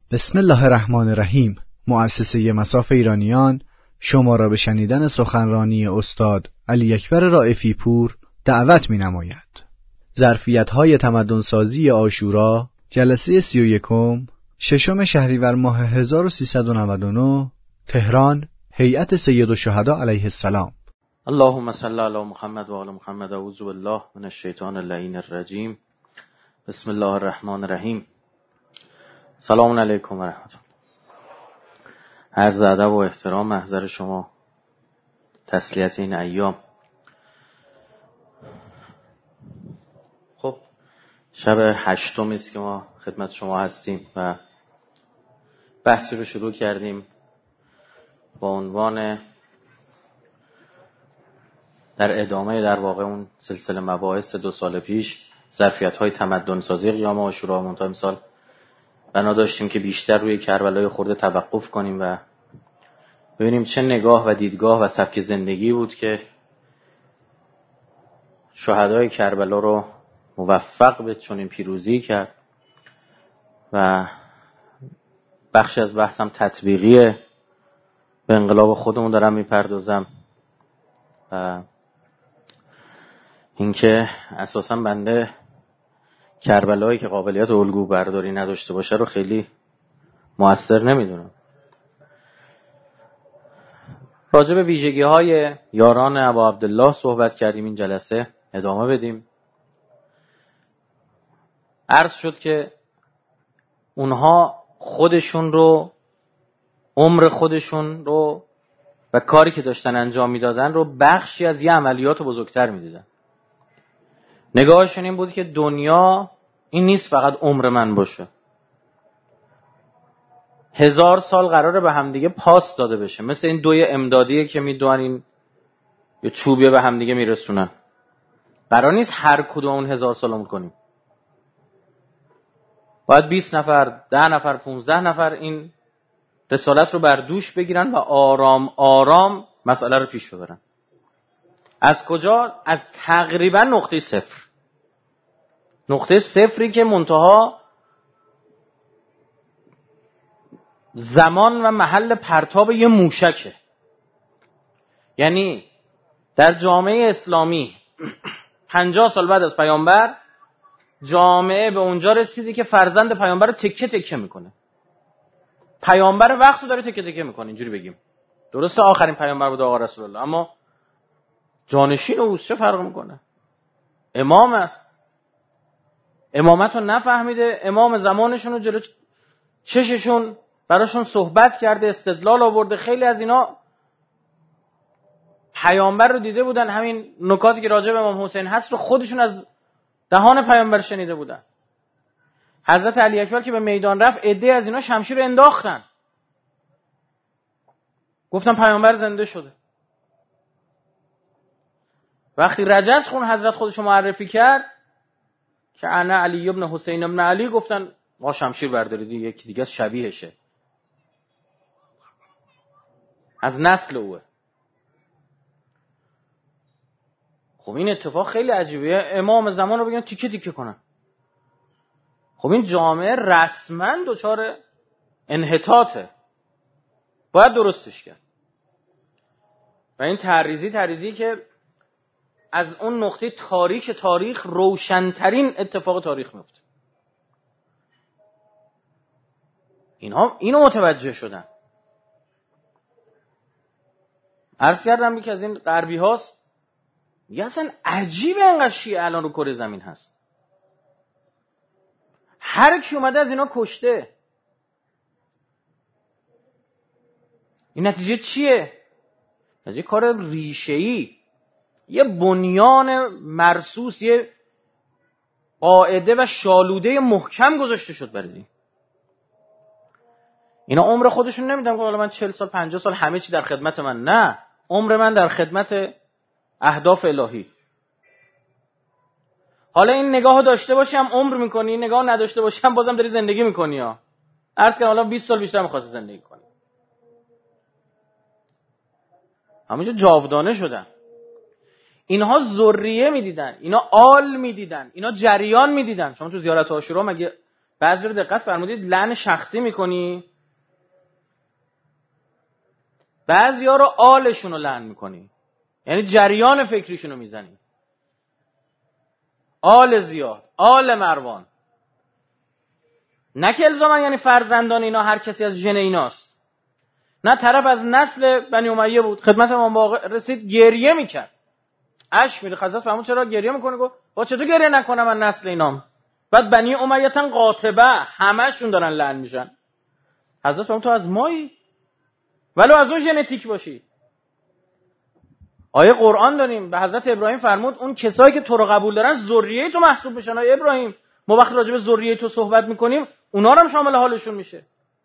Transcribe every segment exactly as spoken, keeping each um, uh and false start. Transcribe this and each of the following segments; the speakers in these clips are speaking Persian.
بسم الله الرحمن الرحیم. مؤسسه مصاف ایرانیان شما را به شنیدن سخنرانی استاد علی اکبر رائفی پور دعوت می نماید. ظرفیت‌های تمدن‌سازی عاشورا، جلسه سی و یکم، ششم شهریور ماه هزار و سیصد و نود و نه، تهران، هیئت سید الشهدا علیه السلام. اللهم صل علی محمد و آل محمد. اعوذ بالله من الشیطان اللعین الرجیم. بسم الله الرحمن الرحیم. سلام علیکم و رحمت الله. عرض ادب و احترام محضر شما، تسلیت این ایام. خب شب هشتمی است که ما خدمت شما هستیم و بحثی رو شروع کردیم با عنوان در ادامه در واقع اون سلسله مباحث دو سال پیش، ظرفیت‌های تمدن‌سازی قیام عاشورا. منتها امسال بنا داشتیم که بیشتر روی کربلای خورده توقف کنیم و ببینیم چه نگاه و دیدگاه و سبک زندگی بود که شهدای کربلا رو موفق به چنین پیروزی کرد. و بخشی از بحثم تطبیقی به انقلاب خودمون دارم میپردازم و اینکه اساساً بنده کربلایی که قابلیت الگو برداری نداشته باشه رو خیلی مؤثر نمیدونم. راجع به ویژگی های یاران ابا عبدالله صحبت کردیم. این جلسه ادامه بدیم. عرض شد که اونها خودشون رو، عمر خودشون رو و کاری که داشتن انجام میدادن رو بخشی از یه عملیات بزرگتر میدیدن. نگاهشون این بود که دنیا این نیست فقط عمر من باشه، هزار سال قراره به همدیگه پاس داده بشه، مثل این دوی امدادیه که میدونن این یه چوبیه به همدیگه میرسونن. قرار نیست هر کدوم اون هزار سال عمر کنیم. باید بیست نفر، ده نفر، پونزده نفر این رسالت رو بر دوش بگیرن و آرام آرام مسئله رو پیش ببرن. از کجا؟ از تقریبا نقطه صفر. نقطه صفری که منتها زمان و محل پرتاب یه موشکه. یعنی در جامعه اسلامی پنجاه سال بعد از پیامبر، جامعه به اونجا رسیده که فرزند پیامبر رو تکه تکه میکنه. پیامبر وقت رو داره تکه تکه میکنه، اینجوری بگیم. درسته آخرین پیامبر بود آقا رسول الله، اما جانشین اوست چه فرق میکنه؟ امام است. امامت رو نفهمیده، امام زمانشون رو جلو چششون براشون صحبت کرده، استدلال آورده. خیلی از اینا پیامبر رو دیده بودن، همین نکاتی که راجع به امام حسین هست رو خودشون از دهان پیامبر شنیده بودن. حضرت علی اکبر که به میدان رفت، عده از اینا شمشیر رو انداختن، گفتن پیامبر زنده شده. وقتی رجز خون حضرت خودشو معرفی کرد که انا علی ابن حسین ابن علی، گفتن ما شمشیر بردارید، یکی دیگه شبیهشه، از نسل اوه. خب این اتفاق خیلی عجیبه، امام زمان رو بگن تیکه تیکه کنن. خب این جامعه رسما دچار انحطاطه، باید درستش کرد. و این تعریضی تعریضی که از اون نقطه تاریک تاریخ روشنترین اتفاق تاریخ میفته. اینها اینو متوجه شدن. عرض کردم یکی از این غربی هاست، میگه اصلا عجیبه اینقدر شیعه الان رو کره زمین هست، هر کی اومده از اینا کشته. این نتیجه چیه؟ از یه کار ریشه‌ای، یه بنیان مرصوص، یه قاعده و شالوده محکم گذاشته شد برای این. اینا عمر خودشون نمیدن که حالا من چهل سال پنجاه سال همه چی در خدمت من. نه، عمر من در خدمت اهداف الهی. حالا این نگاهو داشته باشم عمر میکنی، این نگاهو نداشته باشم بازم داری زندگی میکنی. ها عرض کنم حالا بیست سال بیشتر میخواستی زندگی کنی، همینجا جاودانه شدن. اینها ذریه میدیدن، اینا آل میدیدن، اینا جریان میدیدن. شما تو زیارت عاشورا مگه بعضی رو دقت فرمودید لعن شخصی میکنی، بعضی ها رو آلشون رو لعن میکنی، یعنی جریان فکریشون رو میزنی. آل زیاد، آل مروان، نه که الزاما یعنی فرزندان اینا هر کسی از ژن ایناست، نه طرف از نسل بنی امیه بود، خدمت امام باقر رسید گریه میکرد، اشک میره. حضرت فرمود چرا گریه میکنه؟ گفت با چطور گریه نکنم من نسل اینام؟ بعد بنی امیه قاطبه همشون دارن لعن میشن. حضرت فرمود تو از مایی ولو از اون ژنتیک باشی. آیه قرآن داریم به حضرت ابراهیم فرمود اون کسایی که تو رو قبول دارن ذریه تو محسوب میشن. آیه ابراهیم ما وقتی راجع به ذریه تو صحبت میکنیم اونا رو هم شامل حالشون میشه.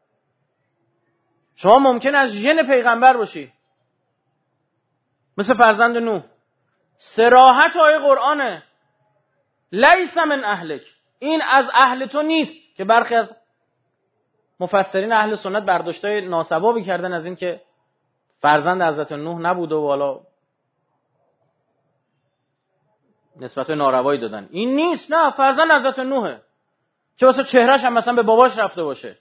شما ممکن از ژن پیغمبر باشی مثل فرزند نوح. صراحت آیه قرآنه لیس من اهلک، این از اهل تو نیست، که برخی از مفسرین اهل سنت برداشتای ناسوابی کردن از این که فرزند حضرت نوح نبوده و حالا نسبت ناروایی دادن. این نیست، نه، فرزند حضرت نوحه، چه واسه چهرهش هم مثلا به باباش رفته باشه.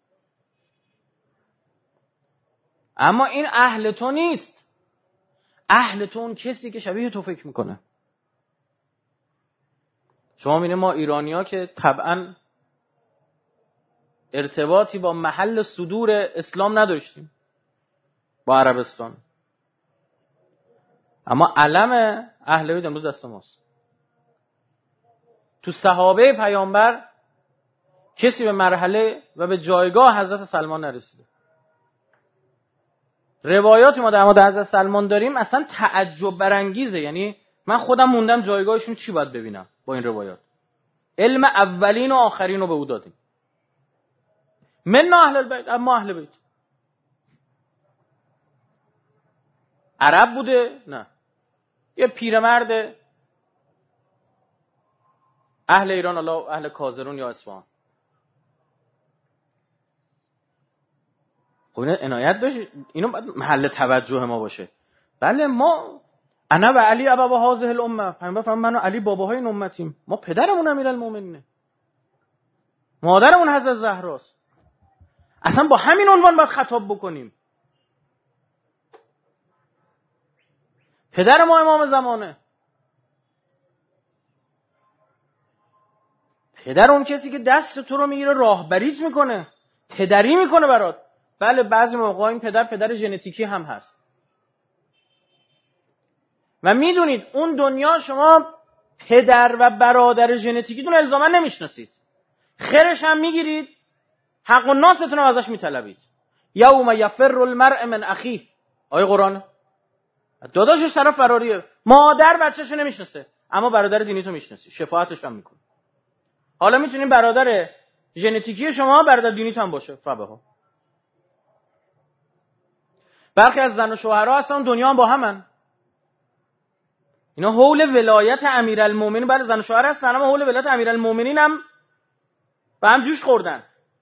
اما این اهل تو نیست. اهل تو اون کسی که شبیه تو فکر میکنه. شما می‌بینید ما ایرانی‌ها که طبعاً ارتباطی با محل صدور اسلام نداشتیم با عربستان، اما علم اهل بیت امروز دست ماست. تو صحابه پیامبر کسی به مرحله و به جایگاه حضرت سلمان نرسیده. روایاتی ما در مورد حضرت سلمان داریم اصلا تعجب برانگیزه. یعنی من خودم موندم جایگاهشون چی باید ببینم با این روایات. علم اولین و آخرین رو به او دادیم. من اهل البیت، اما اهل بیت عرب بوده؟ نه، یه پیرمرد اهل ایران، الله اهل کازرون یا اصفهان. خب این عنایت داشت، اینو باید محل توجه ما باشه. بله ما انا و علی ابا هذه الامه، پیامبر فرمود من و علی باباهای این امتیم. ما پدرمون امیرالمومنینه، مادرمون حضرت زهراست. اصلا با همین عنوان باید خطاب بکنیم. پدر ما امام زمانه، پدر اون کسی که دست تو رو میگیره راهبریت میکنه، پدری میکنه برات. بله بعضی موقع این پدر پدر ژنتیکی هم هست و میدونید اون دنیا شما پدر و برادر ژنتیکیتون الزاما نمیشناسید، خیرش هم میگیرید، حق الناستون رو ازش میطلبید. یوم یفر المرء من اخیه، آیه قرآن. داداشش طرف فراریه، مادر بچه‌شو نمیشناسه اما برادر دینی تو میشناسی، شفاعتش هم میکنه. حالا میتونین برادر ژنتیکی شما برادر دینی تو هم باشه. فبها. برخی از زن و شوهرها اصلا دنیا هم با همن. اینا حول ولایت امیرالمومنین، بله زن و شوهر هستن اما حول ولایت امیرالمومنین هم با هم جوش خوردن.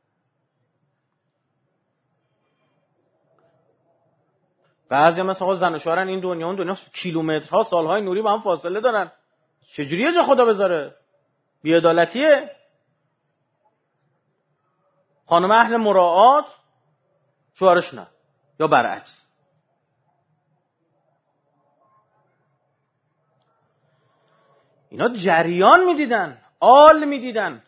بعضی هم مثلا زن و شوهرن این دنیا اون دنیا کیلومترها سالهای نوری با هم فاصله دارن. چجوریه جا خدا بذاره؟ بی‌عدالتیه. خانم اهل مراعات، شوهرش نه، یا برعکس. اینا جریان میدیدن، آل میدیدن.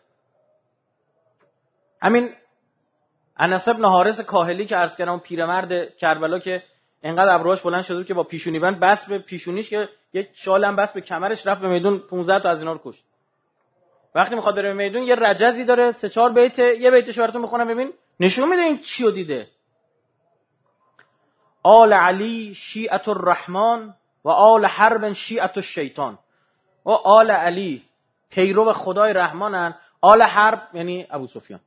همین انس بن حارث کاهلی که عرض کردم، اون پیرمرد کربلا که انقدر ابروهاش بلند شده که با پیشونی بند بس به پیشونیش که یک شال هم بس به کمرش، رفت به میدون پانزده تا از اینا رو کشت. وقتی میخواد بره به میدون یه رجزی داره، سه چهار بیت، یه بیتش براتون میخونم ببین نشون میده این چیو دیده. آل علی شیعة الرحمن و آل حرب شیعة الشیطان. و آل علی پیرو خدای رحمانن، آل حرب یعنی ابو سفیان،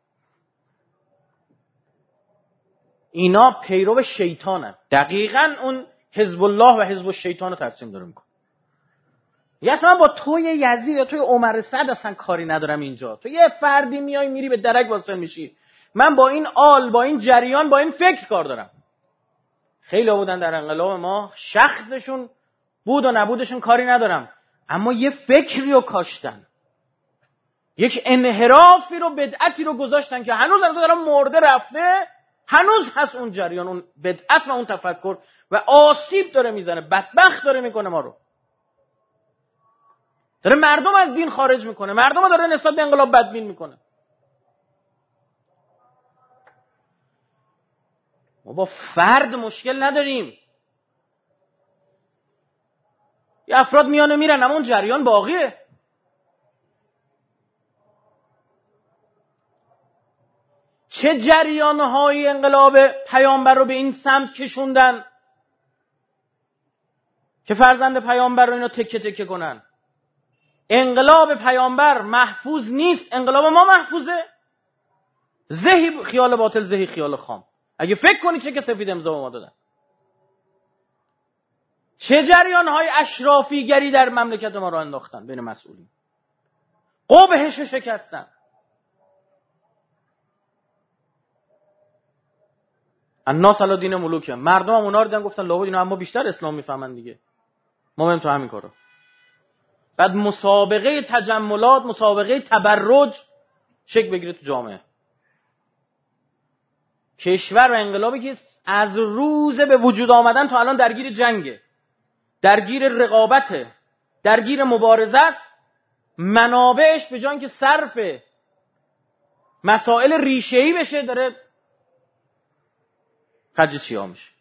اینا پیرو شیطانن. دقیقاً اون حزب الله و حزب الشیطان رو ترسیم داره میکنه. یا اصلا با توی یزید یا توی عمر سعد اصلا کاری ندارم اینجا. تو یه فردی میای میری به درک واسه میشی. من با این آل، با این جریان، با این فکر کار دارم. خیلی ها بودن در انقلاب ما شخصشون بود و نبودشون کاری ندارم، اما یه فکری رو کاشتن، یک انحرافی رو، بدعتی رو گذاشتن که هنوز هنوز دارن مرده رفته، هنوز هست اون جریان، اون بدعت و اون تفکر و آسیب داره میزنه، بدبخت داره میکنه ما رو. داره مردم از دین خارج میکنه، مردم رو داره نسبت به انقلاب بدبین میکنه. ما با فرد مشکل نداریم. یه افراد میانه میرن اما اون جریان باقیه. چه جریان‌های انقلاب پیامبر رو به این سمت کشوندن که فرزند پیامبر رو اینا تکه تکه کنن؟ انقلاب پیامبر محفوظ نیست، انقلاب ما محفوظه. زهی خیال باطل، زهی خیال خام. اگه فکر کنی چه که سفید امضا به ما دادن. چه جریان‌های اشرافیگری در مملکت ما رو انداختن بین مسئولین، قبهش رو شکستن. الناس علی دین ملوک، مردم هم اونا رو دیدن گفتن لابد اینا اما بیشتر اسلام میفهمن دیگه، ما بریم تو همین کارو. بعد مسابقه تجملات، مسابقه تبرج شکل بگیره تو جامعه. کشور و انقلابی که از روز به وجود آمدن تا الان درگیر جنگه، درگیر رقابته، درگیر مبارزه است، منابعش به جای اینکه صرف مسائل ریشه‌ای بشه داره خرج چیا میشه؟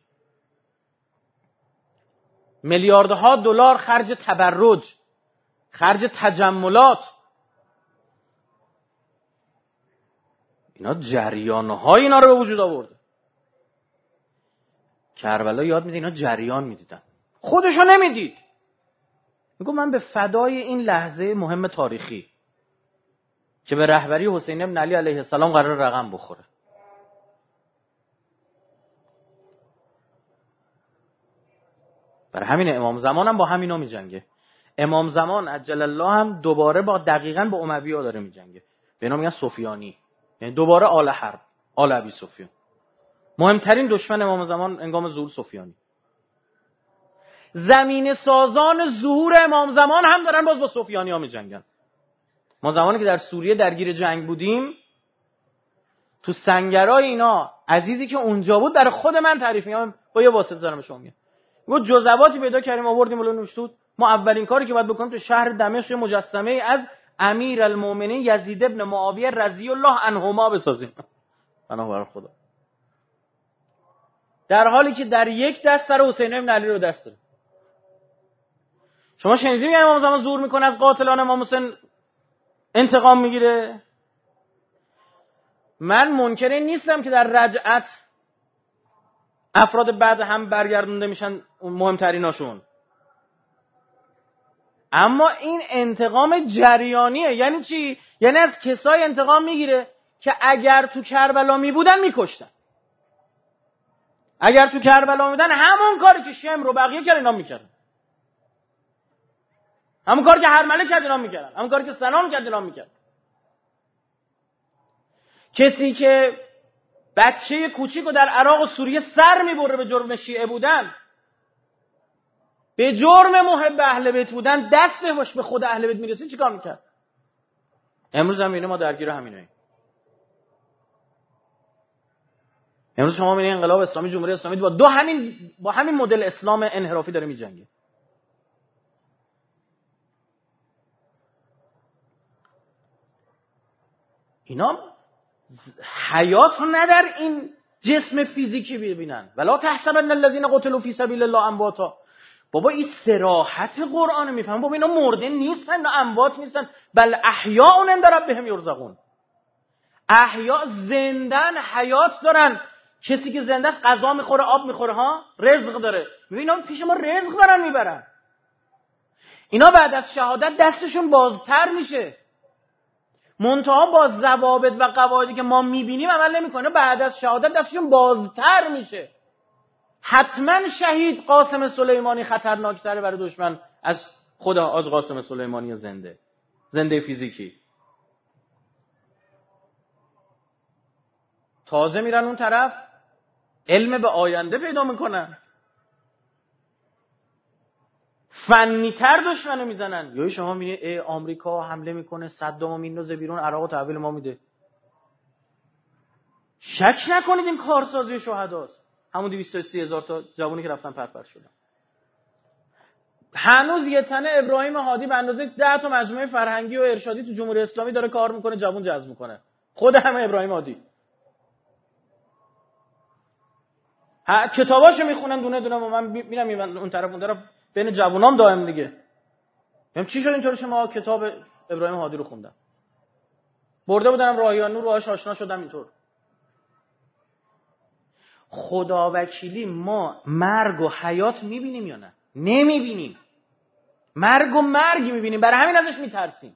میلیاردها دلار خرج تبرج، خرج تجملات. اینا جریان‌های اینا رو به وجود آورده. کربلا یاد میده اینا جریان میدیدن، خودشو نمیدید. میگم من به فدای این لحظه مهم تاریخی که به رهبری حسین بن علی علیه السلام قرار رقم بخوره. برای همین امام زمان هم با همینا میجنگه. امام زمان عجل الله هم دوباره با دقیقاً با اموی‌ها داره میجنگه. به اینا میگن سفیانی، یعنی دوباره آل حرب، آل ابی سفیان. مهمترین دشمن امام زمان انگام ظهور سفیانی. زمین سازان ظهور امام زمان هم دارن باز با سفیانی ها میجنگن. ما زمانی که در سوریه درگیر جنگ بودیم، تو سنگرای اینا عزیزی که اونجا بود برای خود من تعریف میگم، با یه واسطه دارم به شما میگم، گفت جزواتی پیدا کردیم آوردیم بالا نوشتود ما اولین کاری که باید بکنیم تو شهر دمشق مجسمه از امیرالمومنین یزید ابن معاویه رضی الله عنهما بسازیم. بنابر خدا. در حالی که در یک دست سر حسین بن علی رو دست داره. شما شنیدید امام زمان ظهور میکنه از قاتلان امام حسین انتقام میگیره؟ من منکر این نیستم که در رجعت افراد بعد هم برگردونده میشن مهمتریناشون، اما این انتقام جریانیه. یعنی چی؟ یعنی از کسای انتقام میگیره که اگر تو کربلا میبودن میکشتن، اگر تو کربلا میبودن همون کاری که شمر رو بقیه کرد اینا میکردن، همون کاری که هرمله کرد اینا میکردن، همون کاری که سنان کرد اینا میکردن. کسی که بچه کوچیکو در عراق و سوریه سر میبره به جرم شیعه بودن، به جرم محب اهل بیت بودن، دستش به خود اهل بیت میرسه، چیکار میکرد؟ امروز هم ما درگیر همیناییم. امروز شما میبینید انقلاب اسلامی، جمهوری اسلامی با دو همین با همین مدل اسلام انحرافی داره میجنگه. اینا حیات رو نه در این جسم فیزیکی ببینن، ولا تحسبن الذين قتلوا في سبيل الله امواتا. بابا این صراحت قرآن میفهمن. بابا اینا مرده نیستن، اینا اموات نیستن، بل احیاء عند ربهم یرزقون. احیا زندن، حیات دارن. کسی که زنده است غذا میخوره، آب میخوره، ها، رزق داره. میبینی اینا پیش ما رزق دارن میبرن. اینا بعد از شهادت دستشون بازتر میشه، منتها با ضوابط و قواعدی که ما میبینیم عمل نمیکنه. بعد از شهادت دستشون بازتر میشه. حتما شهید قاسم سلیمانی خطرناکتره برای دشمن از خود حاج قاسم سلیمانی زنده، زنده فیزیکی. تازه میرن اون طرف علم به آینده پیدا میکنن. فنی‌تر دشمنو میزنن. یا شما میبینید آمریکا حمله میکنه، صدامو میندازه بیرون، عراقو تحویل ما میده. شک نکنید این کارسازی شهداست. همون دویست و سی هزار تا جوانی که رفتن پرپر شدن. هنوز یه تنه ابراهیم هادی به اندازه ده تا مجموعه فرهنگی و ارشادی تو جمهوری اسلامی داره کار میکنه، جوان جذب میکنه. خود همه ابراهیم هادی. ها کتاباشو میخونن دونه دونه. من میرم اون طرف اون طرف بین جوونام دائم دیگه. میگم چی شد اینطور شما کتاب ابراهیم هادی رو خوندم. برده بودم راهیان نور راهش آشنا شدم اینطور. خدا وکیلی ما مرگ و حیات میبینیم یا نه؟ نمیبینیم. مرگ و مرگ میبینیم، برای همین ازش میترسیم.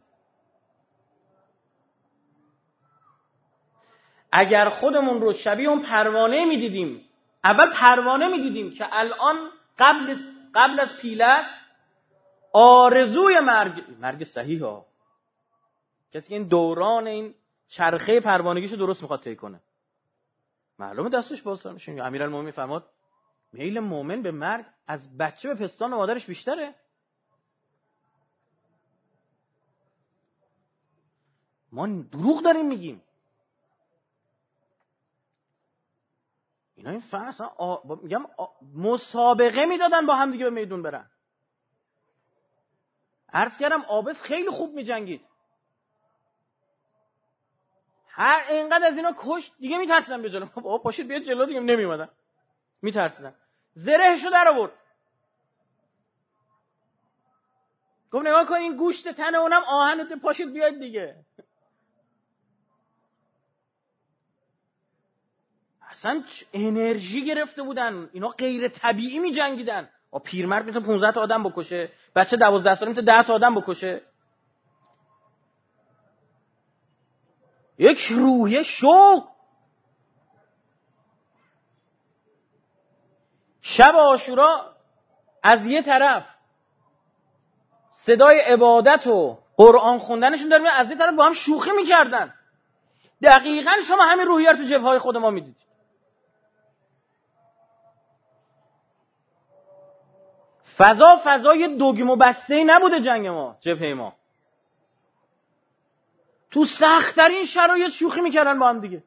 اگر خودمون رو شبیه اون پروانه میدیدیم، اول پروانه میدیدیم که الان قبل قبل از پیله است، آرزوی مرگ مرگ صحیح ها، کسی که این دوران این چرخه پروانگیشو درست میخواد طی کنه، معلومه دستش باز میشه. امیرالمومنین فرمود میل مؤمن به مرگ از بچه به پستان مادرش بیشتره. ما دروغ داریم میگیم. اینا این فرس آ... میگم آ... مسابقه میدادن با هم دیگه به میدون برن. عرض کردم آبس خیلی خوب میجنگید. هر اینقدر از اینا کشت دیگه میترسیدن به جلو. بابا پاشید بیاد جلو دیگه، نمیومدن. میترسیدن. زرهشو در آورد. گفت نگاه کن این گوشت تن اونم آهن، پاشید بیاد دیگه. اصلا انرژی گرفته بودن. اینا غیر طبیعی می جنگیدن. آ پیرمرد میتونه پانزده تا آدم بکشه، بچه دوازده ساله میتونه ده تا آدم بکشه. یک روحیه شوق. شب عاشورا از یه طرف صدای عبادت و قرآن خوندنشون داره، از یه طرف با هم شوخی میکردن. دقیقاً شما همین روحیه رو تو جبهه‌های خود ما میدید. فضا فضای دوگم و بسته‌ای نبوده جنگ ما، جبهه ما. تو سخت‌ترین شرایط شوخی میکردن با هم دیگه.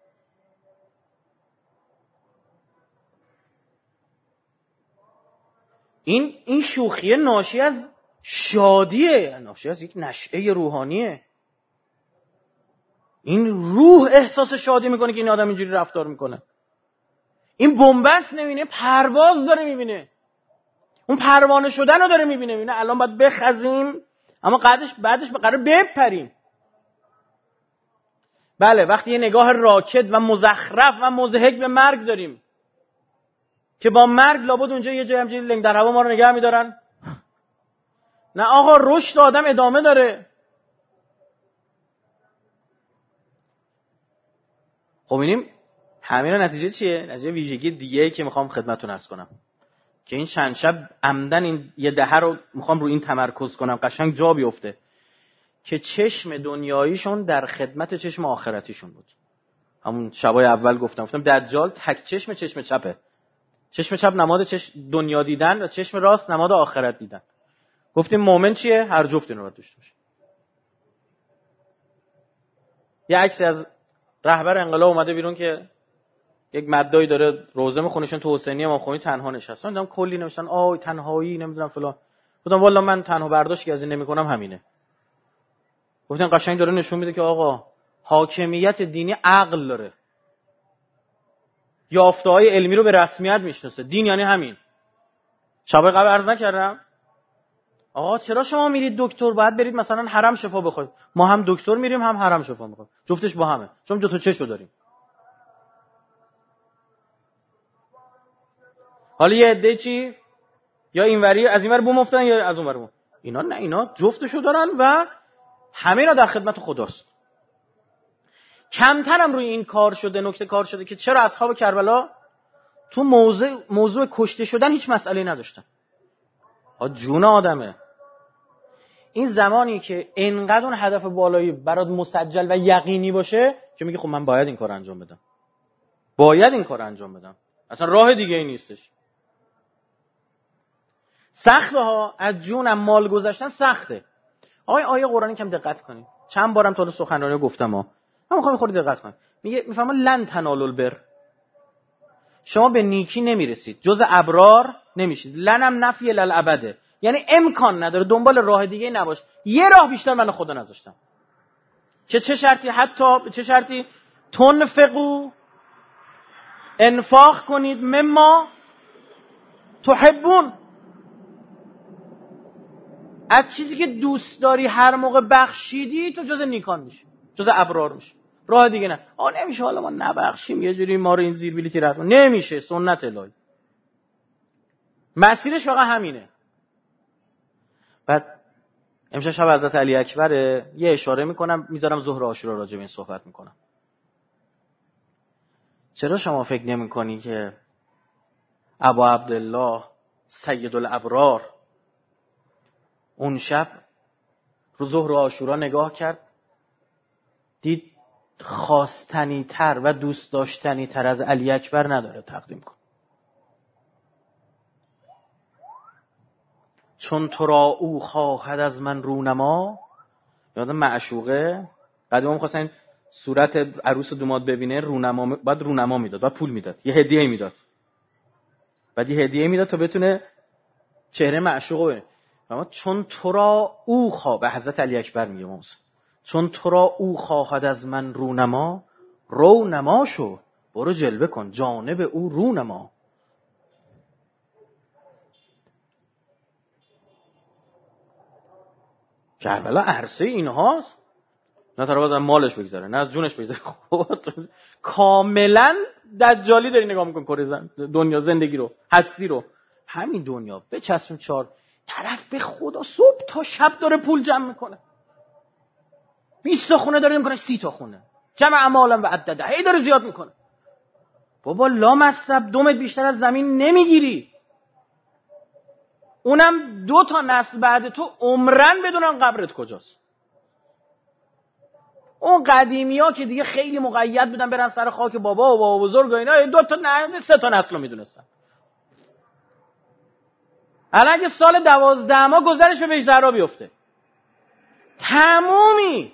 این این شوخی ناشی از شادیه، ناشی از یک نشأه روحانیه. این روح احساس شادی میکنه که این آدم اینجوری رفتار میکنه. این بنبست نمیبینه، پرواز داره میبینه. اون پروانه شدن رو داره میبینه. میبینه الان باید بخزیم، اما بعدش بعدش به قرار بپریم. بله وقتی یه نگاه راکد و مزخرف و مضحک به مرگ داریم که با مرگ لابد اونجا یه جای همجوری لنگ در هوا ما رو نگه میدارن. نه آقا، رشد آدم ادامه داره. خب اینیم همین نتیجه چیه؟ نتیجه ویژگی دیگه‌ای که میخوام خدمتتون عرض کنم که این چند شب عمدن این یه دهه رو میخوام رو این تمرکز کنم، قشنگ جا بیفته که چشم دنیاییشون در خدمت چشم آخرتیشون بود. همون شبای اول گفتم گفتم دجال تک چشم چشم چپه. چشم چپ نماد چشم دنیا دیدن و چشم راست نماد آخرت دیدن. گفتیم مؤمن چیه؟ هر جفت اینو باید داشته باشه. یه عکسی از رهبر انقلاب اومده بیرون که یک مدایی داره روزه میخونهشون تو حسینی امام خمینی تنها نشستن. دیدم کلی نوشتن آی تنهایی نمیدونم فلان. گفتم والا من تنها برداشتی از این نمیکنم همینه. گفتن قشنگ داره نشون میده که آقا حاکمیت دینی عقل داره. یافته‌های علمی رو به رسمیت میشناسه. دین یعنی همین. شب قبل عرض نکردم آقا چرا شما میرید دکتر باید برید مثلا حرم شفا بخواید؟ ما هم دکتر میریم هم حرم شفا میخوایم. جفتش با همه. چون دو تا چشم داریم. حالا یه عده چی؟ یا اینوری از اینور بوم افتادن یا از اونور بوم. اینا نه، اینا جفتشو دارن و همه اینا در خدمت خداست. کمتر هم روی این کار شده، نکته کار شده که چرا اصحاب کربلا تو موضوع موضوع کشته شدن هیچ مسئله‌ای نداشتن. ها جون آدمه. این زمانی که انقدر اون هدف بالایی برات مسجل و یقینی باشه که میگی خب من باید این کار انجام بدم. باید این کار انجام بدم. اصلا راه دیگه ای نیستش. سخته ها، از جونم مال گذاشتن سخته. آقای آیه قرآنی کم دقت کنید. چند بارم تا سخنرانی گفتم ها. من میخوام خود دقت کنید. میگه میفهمم لن تنالوا البر. شما به نیکی نمیرسید، جز ابرار نمیشید. لنم نفی للابده، یعنی امکان نداره، دنبال راه دیگه نباش. یه راه بیشتر من خدا نذاشتم که چه شرطی، حتی چه شرطی تنفقوا، انفاق کنید، مما تحبون، از چیزی که دوست داری هر موقع بخشیدی تو جز نیکان میشی، جز ابرار میشی. راه دیگه نه. آ نمیشه حالا ما نبخشیم یه جوری ما رو این زیر بلیتی رد کنیم، نمیشه. سنت الهی مسیرش واقعا همینه. بعد امشب شب حضرت علی اکبره، یه اشاره میکنم میذارم ظهر عاشورا راجع به این صحبت میکنم. چرا شما فکر نمیکنی که ابا عبدالله سید الابرار اون شب رو ظهر عاشورا نگاه کرد، دید خواستنی تر و دوست داشتنی تر از علی اکبر نداره تقدیم کن. چون تو را او خواهد از من رونما، یادم معشوقه بعد ما می‌خواستن صورت عروس و داماد ببینه، رونما بعد رونما میداد، بعد پول میداد، یه هدیه میداد، بعد یه هدیه میداد تا بتونه چهره معشوقو ببینه. اما چون تو را او خواه، به حضرت علی اکبر میگه موسی، چون تو را او خواهد از من رونما، رو نما شو، برو جلوه کن جانب او رونما. کربلا عرصه اینهاست، نه تا بازم مالش بگذاره نه از جونش بگذاره. کاملا دجالی داری نگاه میکن کره زن دنیا، زندگی رو، هستی رو. همین دنیا بچسبیم چهار طرف به خدا، صبح تا شب داره پول جمع میکنه، بیست تا خونه داره میکنه، سی تا خونه، جمع اموالم و عدده، هی داره زیاد میکنه. بابا لا مصرف دومت بیشتر از زمین نمیگیری، اونم دو تا نسل بعد تو عمرن بدونن قبرت کجاست. اون قدیمی ها که دیگه خیلی مقید بودن برن سر خاک بابا و بابا بزرگ و اینا، دو تا نه سه تا نسل رو میدونستن. الان اگه سال دوازده ما گذرش به بیزهرا بیفته تمومی،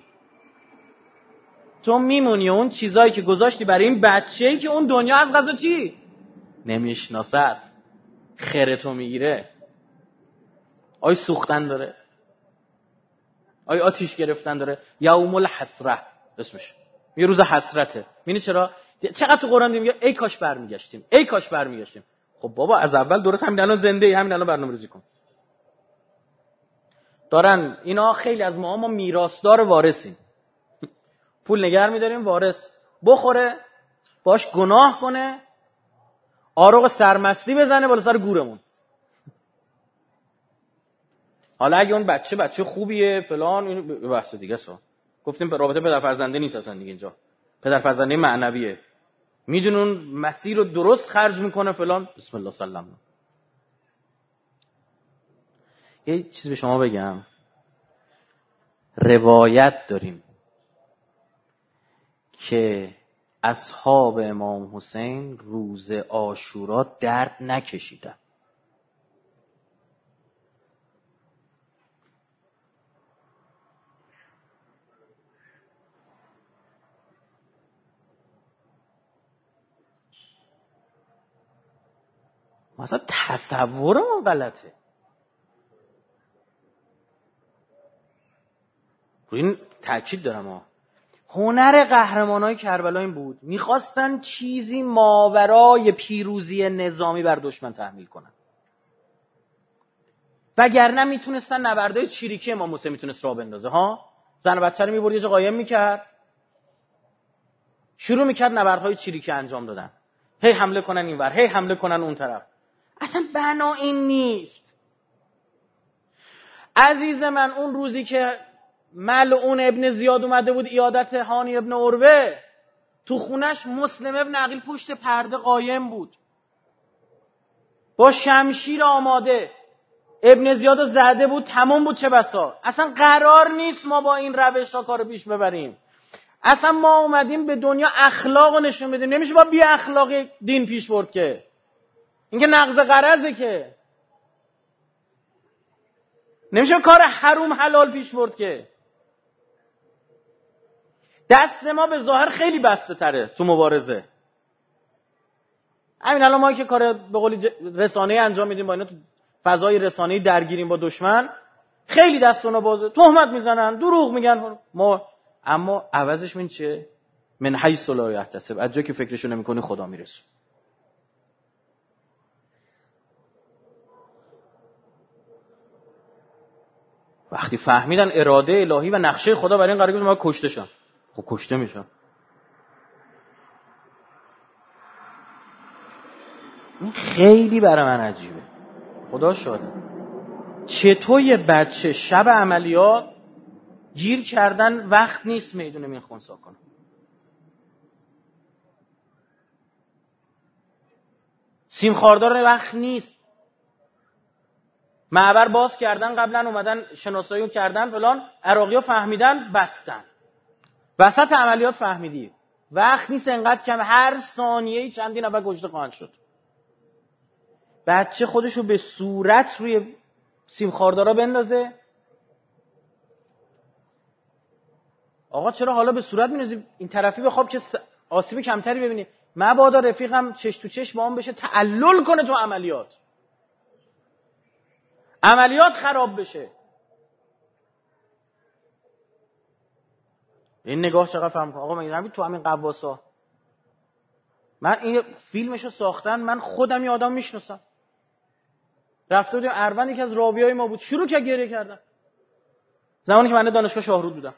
تو میمونی اون چیزایی که گذاشتی برای این بچه‌ای که اون دنیا از قضا چی نمیشناسد، خیرتو میگیره. آی سوختن داره، آی آتیش گرفتن داره، یوم الحسره اسمش، یه روز حسرته. می‌بینی چرا چقدر تو قرآن میگه ای کاش برمیگشتیم، ای کاش برمیگشتیم. خب بابا از اول درست همین الان زنده ای، همین الان برنامه‌ریزی کن. دارن اینا خیلی از ما ما میراثدار وارثیم، پول نگه می‌داریم وارث بخوره باش گناه کنه، آروغ سرمستی بزنه بالا سر گورمون. حالا اگه اون بچه بچه خوبیه فلان، این بحث دیگه است. گفتیم رابطه پدر فرزنده نیست اصلا دیگه، اینجا پدر فرزنده معنویه، میدونه اون مسیر رو درست خرج میکنه فلان. بسم الله سلام. یه چیز به شما بگم، روایت داریم که اصحاب امام حسین روز عاشورا درد نکشیدن. مثلا تصورمون غلطه. روی این تاکید دارم ها. هنر قهرمانای کربلا این بود، میخواستن چیزی ماورای پیروزی نظامی بر دشمن تحمیل کنن، وگرنه میتونستن نبردهای چریکی امام حسین میتونست راه بندازه ها. زن و بچه رو میبرد یه جا قایم میکرد، شروع میکرد نبردهای چریکی انجام دادن، هی حمله کنن اینور، هی حمله کنن اون طرف. اصلا بنا این نیست عزیز من. اون روزی که ملعون ابن زیاد اومده بود ایادت هانی ابن عروه، تو خونش مسلم ابن عقیل پشت پرده قایم بود با شمشیر آماده، ابن زیاد زده بود، تمام بود. چه بسا اصلا قرار نیست ما با این روش ها کارو پیش ببریم. اصلا ما اومدیم به دنیا اخلاق رو نشون بدیم، نمیشه با بی اخلاقی دین پیش برد که این که نقض غرضه. که نمیشه کار حروم حلال پیش برد که. دست ما به ظاهر خیلی بسته تره تو مبارزه. همین الان ما که کار به قولی رسانه‌ای انجام میدیم، با اینا تو فضای رسانه‌ای درگیریم با دشمن، خیلی دستونا بازه، تهمت میزنن، دروغ میگن ما، اما عوضش من چیه؟ من حیث لا یحتسب، از جایی که فکرشو نمی‌کنی خدا میرسه. وقتی فهمیدن اراده الهی و نقشه خدا برای این قراره که ما کشته شن، خب کشته میشن. این خیلی برای من عجیبه. خدا شاده چطور یه بچه شب عملیات گیر کردن وقت نیست میدون این خونسا کنه. سیم خاردار وقت نیست. معبر باز کردن، قبلا اومدن شناسایی کردن فلان، عراقی‌ها فهمیدن بستن. وسط عملیات فهمیدی وقت نیست، انقدر کم، هر ثانیه‌ای چندین نفر کشته خواهند شد. بچه خودشو به صورت روی سیم خاردارا بندازه. آقا چرا حالا به صورت می‌ندازی؟ این طرفی بخواب که آسیب کمتری ببینی. مبادا رفیقم چش تو چش با هم بشه، تعلل کنه تو عملیات، عملیات خراب بشه. این نگاه چقدر فهم کن. آقا من همین تو همین قواسا، من این فیلمشو ساختن، من خودم یه آدم میشناسم، رفته بودیم اروند، یکی از راویای ما بود، شروع کرد گریه کردن زمانی که من دانشگاه شاهرود بودم.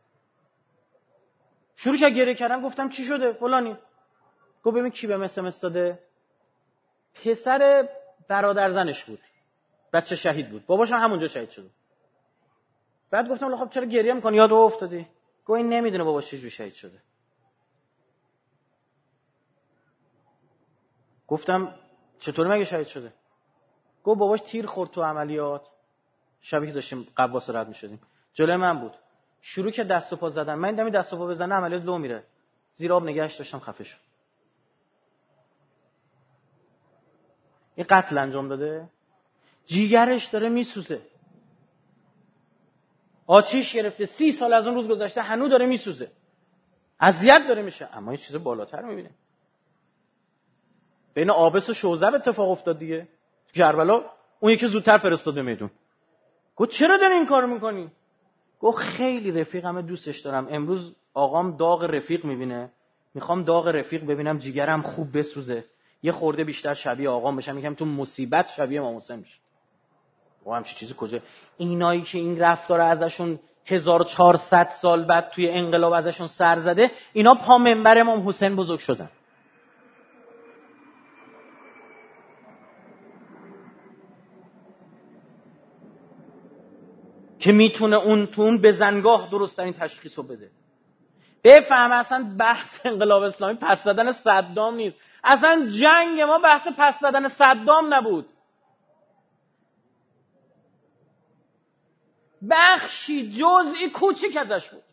شروع کرد گریه کردن، گفتم چی شده فلانی؟ گفت ببین کی به اس ام اس داده. پسر برادر زنش بود، بچه شهید بود، باباش هم همونجا شهید شده. بعد گفتم خب چرا گریه می‌کنی، یاد افتادی؟ گفت این نمیدونه باباش چجوری شهید شده. گفتم چطور مگه شهید شده؟ گفت باباش تیر خورد تو عملیات، شبیه که داشتیم قواس رد می‌شدیم، جلوی من بود، شروع که دست و پا زدن، من دیدم دست و پا بزنه عملیات لو میره، زیر آب نگهش داشتم، خفه شد. این قتل انجام داده، جیگرش داره میسوزه، آتیش گرفته، سی سال از اون روز گذشته هنوز داره میسوزه، اذیت داره میشه، اما این چیز بالاتر میبینه. بین آبس و شوزب اتفاق افتاد دیگه، کربلا اون یکی زودتر فرستاده میدون. گفت چرا داری این کارو میکنی؟ گفت خیلی رفیقم دوستش دارم، امروز آقام داغ رفیق میبینه، میخوام داغ رفیق ببینم، جیگرم خوب بسوزه، یه خورده بیشتر شبیه آقام بشم، میگم تو مصیبت شبیه امام حسین میشه. و همچین چیزی کجا؟ اینایی که این رفتار ازشون هزار و چهارصد سال بعد توی انقلاب ازشون سر زده، اینا پا منبر امام حسین بزرگ شدن. که میتونه اون تو اون بزنگاه درست ترین تشخیصو بده. بفهم اصلا بحث انقلاب اسلامی پس زدن صدام نیست. اصلا جنگ ما بحث پس زدن صدام نبود. بخشی جزئی کوچیک ازش بود.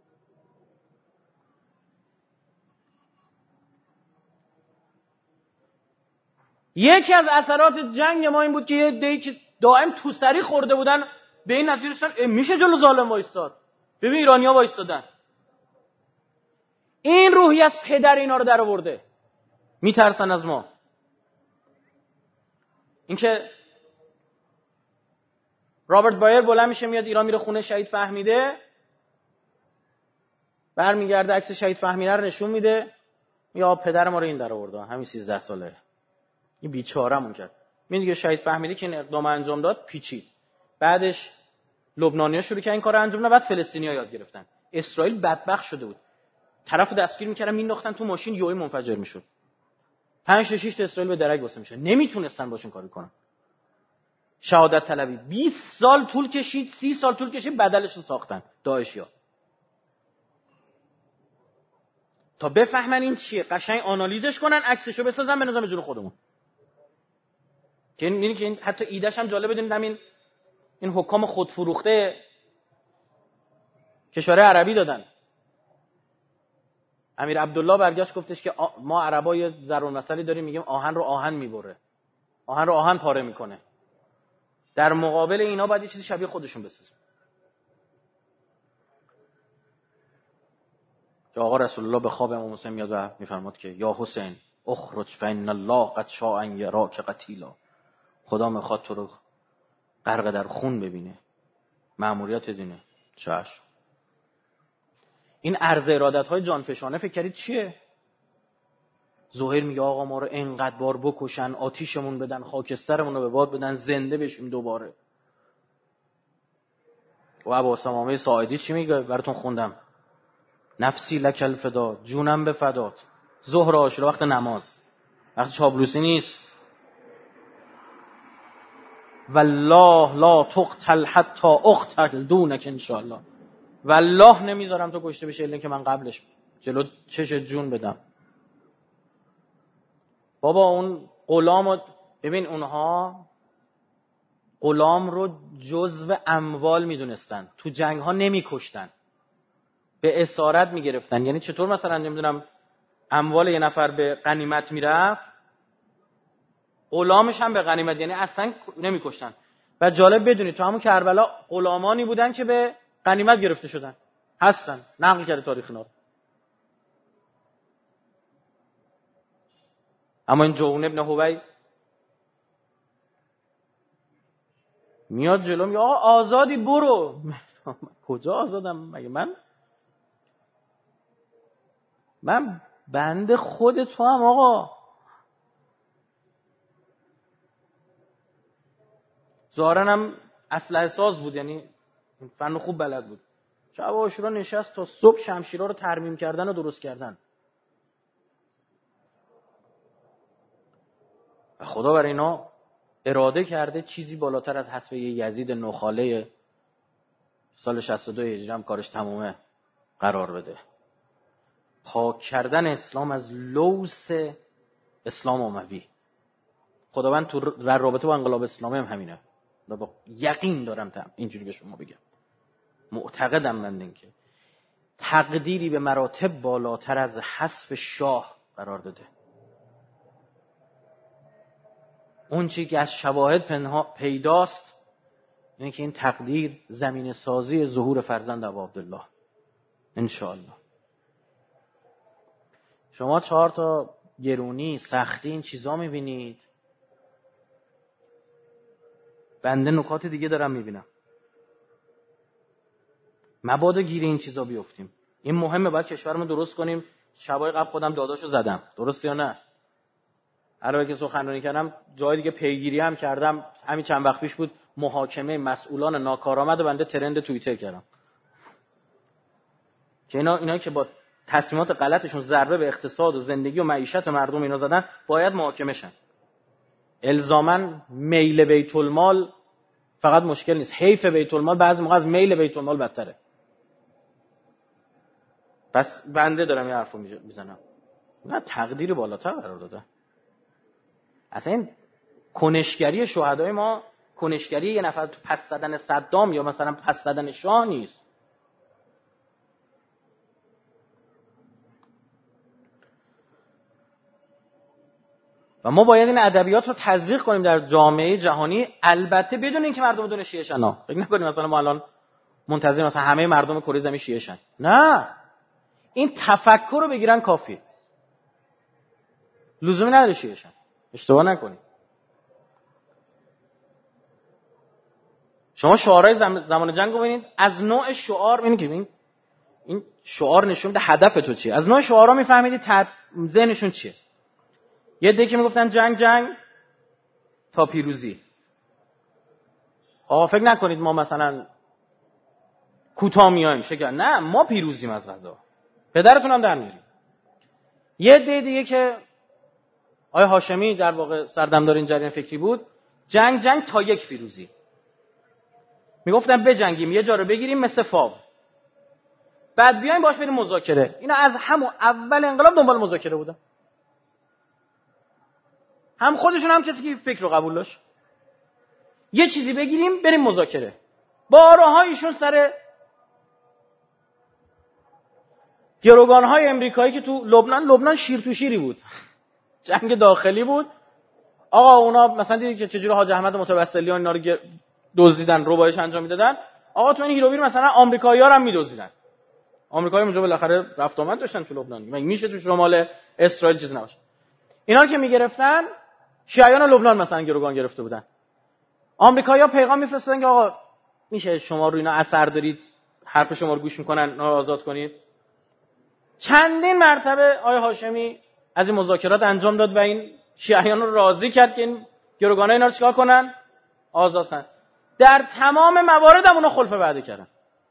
یکی از اثرات جنگ ما این بود که یه عده‌ای که دائم تو سری خورده بودن به این نتیجه رسیدن میشه جلو ظالم وایستاد. ببین ایرانی‌ها وایستادن. این روحی از پدر اینا رو در آورده. میترسن از ما. اینکه رابرت بایر بلند میشه میاد ایران، میره خونه شهید فهمیده، برمیگرده عکس شهید فهمیده رو نشون میده، یا پدر ما رو این در آورده، همین سیزده ساله، این بیچاره‌مون کرد. می دیگه شهید فهمیده که این اقدام انجام داد، پیچید. بعدش لبنانی‌ها شروع کردن این کارو انجام دادن، بعد فلسطینی‌ها یاد گرفتن. اسرائیل بدبخت شده بود، طرفو دستگیر میکردن، مینداختن تو ماشین، یهو منفجر میشد. پنج تا شش تا اسرائیل به درک واسه میشه، نمیتونستن باشون کاری کنن. شهادت طلبی بیست سال طول کشید، سی سال طول کشید، بدلش رو ساختن داعشیا. تا بفهمن این چیه، قشنگ آنالیزش کنن، عکسشو بسازن، بنازن به جلو خودمون. که این که این حتی ایده‌ش هم جالب بدیم، همین این حکام خودفروخته کشورهای عربی دادن. امیر عبدالله برگشت گفتش که ما عربای ضرب المثلی داریم، میگیم آهن رو آهن میبره، آهن رو آهن پاره میکنه. در مقابل اینا باید یه چیزی شبیه خودشون بسازن. که آقا رسول الله به خواب امام حسین میاد و میفرماد که یا حسین اخرج فإن الله قد شاء ان یراک قتیلا، خدا میخواد تو رو غرق در خون ببینه، مأموریت دینه. چشم. این عرض ارادت‌های جانفشانه فکر کردید چیه؟ زهیر میگه آقا ما رو انقدر بار بکشن، آتیشمون بدن، خاکسترمون رو به باد بدن، زنده بشیم دوباره. و ابو سمامه ساعدی چی میگه؟ براتون خوندم. نفسی لک الفدا، جونم به فدات. ظهر عاشورا وقت نماز، وقت چاپلوسی نیست. والله لا تقتل حتی اقتل دونک ان شاء الله. والله نمیذارم تو کشته بشی الا که من قبلش جلو چش جون بدم. بابا اون غلامو ببین، اونها غلام رو جزو اموال میدونستن، تو جنگ ها نمیکشتن، به اسارت میگرفتن. یعنی چطور مثلا نمیدونم اموال یه نفر به غنیمت میرفت، غلامش هم به غنیمت، یعنی اصلا نمیکشتن. و جالب بدونید تو همون کربلا غلامانی بودن که به غنیمت گرفته شدن، هستن، نقل کرده تاریخ اینا. اما این جون ابن حوی میاد جلو میگه آقا آزادی برو. کجا آزادم؟ مگه من من بنده خود تو هم آقا. ظاهرا هم اسلحه ساز بود، یعنی فن خوب بلد بود. شب عاشورا نشست تا صبح شمشیرها رو ترمیم کردن و درست کردن. و خدا برای اینا اراده کرده چیزی بالاتر از حذف یزید نخاله سال شصت و دو هجری هم کارش تمومه قرار بده. پاک کردن اسلام از لوث اسلام اموی. خداوند تو رابطه با انقلاب اسلامی هم همینه. با یقین دارم تام اینجوری به شما بگم، معتقدم من این که تقدیری به مراتب بالاتر از حذف شاه قرار داده. اون چیزی که از شواهد پیداست اینه که این تقدیر زمین سازی ظهور فرزند ابو عبدالله ان شاء الله. شما چهار تا گرونی، سختی، این چیزا میبینید، بنده نکات دیگه دارم میبینم. مبادا گیر این چیزا بیفتیم. این مهمه، باید کشورمون درست کنیم. شبای قبل خودم داداشو زدم، درست یا نه؟ علاوه که سخنرانی کردم جای دیگه پیگیری هم کردم. همین چند وقت پیش بود محاکمه مسئولان ناکارآمد و بنده ترند توییتر کردم که اینا اینا که با تصمیمات غلطشون ضربه به اقتصاد و زندگی و معیشت مردم اینا زدن باید محاکمه شن. الزاماً میل بیت المال فقط مشکل نیست، حیف بیت المال بعضی موقع از میل بیت المال بدتره. پس بنده دارم این حرفو میزنم. نه تقدیر بالاتر قرار داده. اصلا این کنشگری شهدای ما کنشگری یه نفر تو پس زدن صدام یا مثلا پس زدن شاه نیست. و ما باید این ادبیات رو تزریق کنیم در جامعه جهانی، البته بدون اینکه مردم بدون شیعه شن. ها فکر نکنیم مثلا ما الان منتظر مثلا همه مردم کره زمین شیعه شن. نه، این تفکر رو بگیرن کافیه، لزومی نداره شیعه شن. اشتباه نکنید. شما شعارهای زمان جنگ رو ببینید، از نوع شعار ببینید که این این شعار نشون میده هدف تو چیه. از نوع شعارها میفهمیدید ذهنشون چیه. یه دیگه میگفتن جنگ جنگ تا پیروزی. آقا فکر نکنید ما مثلا کوتاه میایم شکر، نه ما پیروزیم از غذا، پدرتون هم در میاریم. یه دیگه دیگه که آقای هاشمی در واقع سردمدار این جریان فکری بود، جنگ جنگ تا یک پیروزی. میگفتن بجنگیم یه جا رو بگیریم مثل فاو، بعد بیایم باش بریم مذاکره. اینا از همون اول انقلاب دنبال مذاکره بودن، هم خودشون هم کسی که فکر رو قبول داشت. یه چیزی بگیریم بریم مذاکره. بارهایشون سر گروگان‌های امریکایی که تو لبنان لبنان شیر تو شیری بود، جنگ داخلی بود، آقا اونا مثلا دیدی که چجوری حاج احمد متوسلیان اینا رو دزدیدن، ربایش انجام میدادن. آقا تو این هیروویر مثلا آمریکایی‌ها رو هم میدزدیدن. آمریکایی‌ها اونجا بالاخره رفت آمد داشتن تو لبنان. مگه میشه تو شمال اسرائیل چیز نباشه؟ اینا رو که میگرفتن شیعیان لبنان مثلا گروگان گرفته بودن. آمریکایی‌ها پیغام میفرستادن که آقا میشه شما رو اینا اثر دارید، حرف شما رو گوش میکنن، اینا رو آزاد کنید. چندین مرتبه آقای هاشمی از این مذاکرات انجام داد و این شیعیان رو راضی کرد که این گروگان‌ها اینا رو چیکار کنن؟ آزاد کنن. در تمام موارد هم اونا خلف وعده کردن.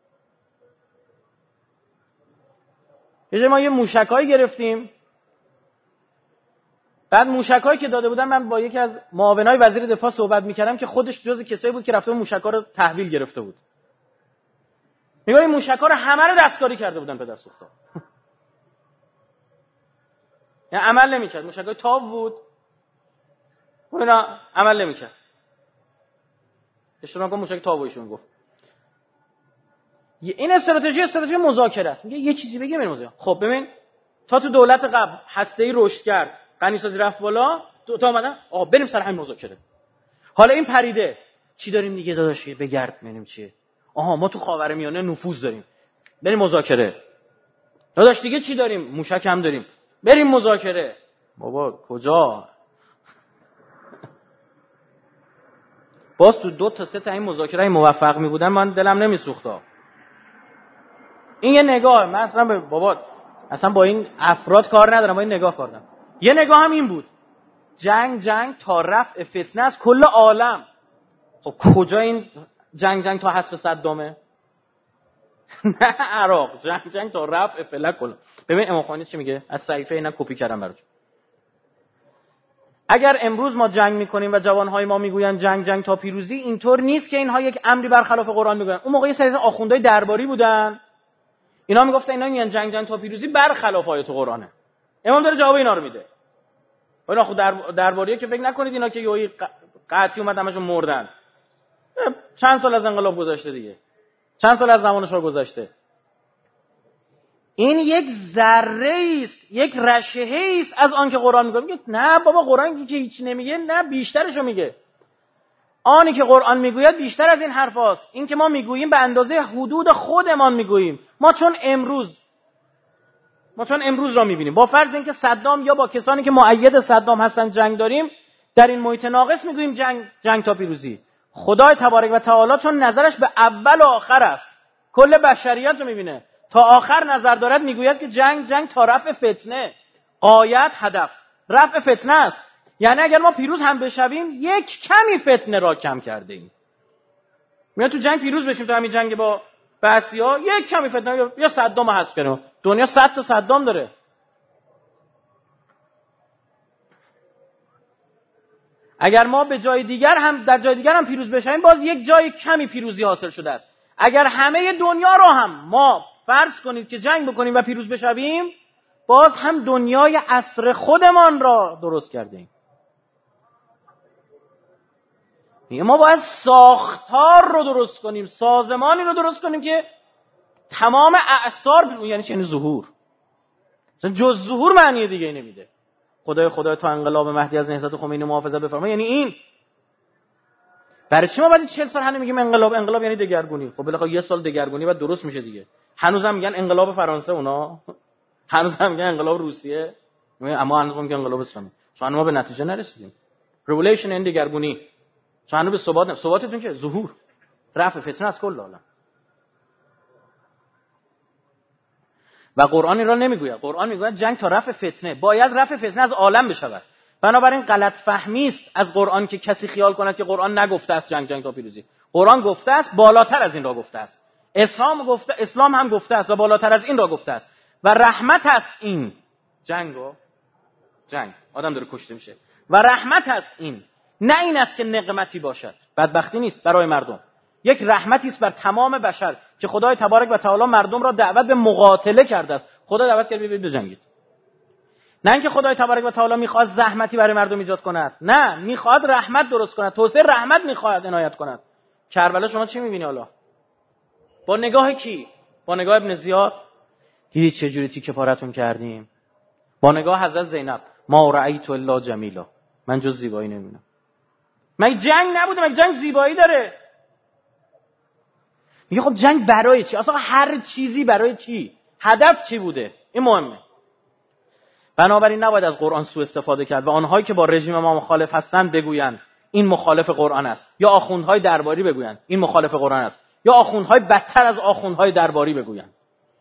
یه ما یه موشکایی گرفتیم، بعد موشکایی که داده بودن، من با یکی از معاونای وزیر دفاع صحبت میکردم که خودش جزو کسایی بود که رفته موشکا رو تحویل گرفته بود. میگه این موشکا رو همه رو دستکاری کرده بودن پدر سوختا. یعنی عمل نمیکرد، موشکای تاو بود اونا عمل نمیکرد. اشتباه کنم موشک تاویشون گفت. این استراتژی استراتژی مذاکره است. میگه یه چیزی بگیم بریم مذاکره. خب ببین تا تو دولت قبل هسته‌ای رشد کرد، غنیسازی رفت بالا، تو تا اومدن آقا بریم سر همین مذاکره. حالا این پریده چی داریم دیگه داداش؟ بگرد ببینیم چیه. آها ما تو خاورمیانه نفوذ داریم، بریم مذاکره. داداش دیگه چی داریم؟ موشک هم داریم، بریم مذاکره. بابا کجا؟ باز تو دو تا سه تا این مذاکره موفق می بودن من دلم نمیسوختا. این یه نگاه، من اصلا به بابا اصلا با این افراد کار ندارم، با این نگاه کار دارم. یه نگاه هم این بود جنگ جنگ تا رفع فتنه از کل عالم. خب کجا این جنگ جنگ تا حذف صدامه؟ نه عراق، جنگ جنگ تا رفع فلک کل. ببین امام خمینی چی میگه؟ از صحیفه اینا کپی کردم براتون. اگر امروز ما جنگ میکنیم و جوانهای ما میگوین جنگ جنگ تا پیروزی، اینطور نیست که اینها یک امری برخلاف قرآن میگن. اون موقع یه سری آخوندهای درباری بودن، اینا میگفتن اینا میگن جنگ جنگ تا پیروزی برخلاف آیات قرآنه. امام داره جواب اینا رو میده. اینا خود در درباریه که فکر نکنید اینا که یهو قحطی اومد همشون مردن. چند سال از انقلاب گذشته دیگه، چند سال از زمان شاه گذشته. این یک ذره است، یک رشحه است از آن که قرآن میگه. میگه نه بابا قرآن که هیچ نمیگه، نه بیشترشو میگه. آنی که قرآن میگوید بیشتر از این حرف هاست. این که ما میگوییم به اندازه حدود خودمان میگوییم. ما چون امروز ما چون امروز را میبینیم، با فرض اینکه صدام یا با کسانی که مؤید صدام هستن جنگ داریم، در این محیط ناقص میگوییم جنگ جنگ تا پیروزی. خدای تبارک و تعالی چون نظرش به اول و آخر است، کل بشریت رو میبینه، تا آخر نظر دارد، میگوید که جنگ جنگ تا رفع فتنه. غایت هدف رفع فتنه است. یعنی اگر ما پیروز هم بشویم یک کمی فتنه را کم کرده ایم. میاد تو جنگ پیروز بشیم، تو همین جنگ با بعثی‌ها یک کمی فتنه یا صدام حذف کنیم. دنیا صد تا صدام داره. اگر ما به جای دیگر هم در جای دیگر هم پیروز بشیم، باز یک جای کمی پیروزی حاصل شده است. اگر همه دنیا رو هم ما فرض کنید که جنگ بکنیم و پیروز بشویم، باز هم دنیای عصر خودمان را درست کردیم. ما باید ساختار رو درست کنیم، سازمانی رو درست کنیم که تمام اعصار بلون. یعنی چه؟ یعنی ظهور. جز ظهور معنی دیگه نمیده. خدای خدای تا انقلاب مهدی از نهضت خمینی محافظت بفرما. یعنی این. برای چی ما بعد چهل سال هنوز میگیم انقلاب؟ انقلاب یعنی دگرگونی. خب بالاخره یه سال دگرگونی بعد درست میشه دیگه. هنوزم میگن انقلاب فرانسه اونا، هنوزم میگن انقلاب روسیه، اما هنوز میگن انقلاب اسلامی. چون ما به نتیجه نرسیدیم. ریولوشن این دگرگونی. چون هنوز به ثبات ثباتتون که ظهور، رفع فتنه از کل عالم. و قرآن این را نمیگوید. قرآن میگوید جنگ تا رفع فتنه، باید رفع فتنه از عالم بشود. بنابراین غلط فهمی است از قرآن که کسی خیال کند که قرآن نگفته است جنگ جنگ تا پیروزی. قرآن گفته است، بالاتر از این را گفته است. اسلام گفته، اسلام هم گفته است و بالاتر از این را گفته است. و رحمت است این جنگو جنگ آدم داره کشته میشه و رحمت است این، نه این است که نقمتی باشد، بدبختی نیست برای مردم، یک رحمتی است بر تمام بشر که خدای تبارک و تعالی مردم را دعوت به مقاتله کرده است. خدا دعوت کرده بیایید بجنگید. نه اینکه خدای تبارک و تعالی میخواد زحمتی برای مردم ایجاد کند، نه، میخواد رحمت درست کند، توسعه رحمت میخواد عنایت کند. کربلا شما چی میبینی حالا؟ با نگاه کی؟ با نگاه ابن زیاد. دیدید چه جوری تیکه پارتون کردیم؟ با نگاه حضرت زینب، ما رأیت الا جمیلا. من جز زیبایی نمیبینم. مگه جنگ نبوده؟ مگه جنگ زیبایی داره؟ میگه خب جنگ برای چی؟ اصلا هر چیزی برای چی؟ هدف چی بوده؟ این مهمه. بنابراین نباید از قرآن سوء استفاده کرد و آنهایی که با رژیم ما مخالف هستند بگویند این مخالف قرآن است، یا آخوندهای درباری بگویند این مخالف قرآن است، یا آخوندهای بدتر از آخوندهای درباری بگویند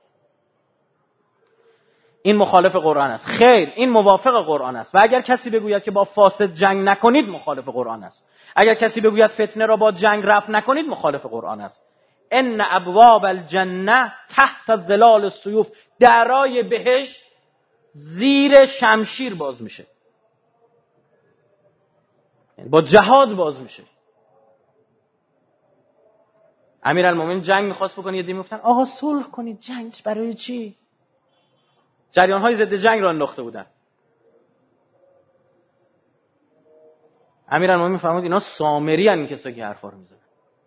این مخالف قرآن است. خیر، این موافق قرآن است. و اگر کسی بگوید که با فاسد جنگ نکنید، مخالف قرآن است. اگر کسی بگوید فتنه را با جنگ رفع نکنید، مخالف قرآن است. ان ابواب الجنه تحت ظلال السیوف، درای بهشت زیر شمشیر باز میشه، با جهاد باز میشه. امیرالمومنین جنگ میخواست بکنه، یه دی میگفتن آقا صلح کنید، جنگ برای چی؟ جریان های ضد جنگ را انداخته بودن. امیرالمومنین فرمود اینا سامری ان، این کسایی که حرفا رو میزنن.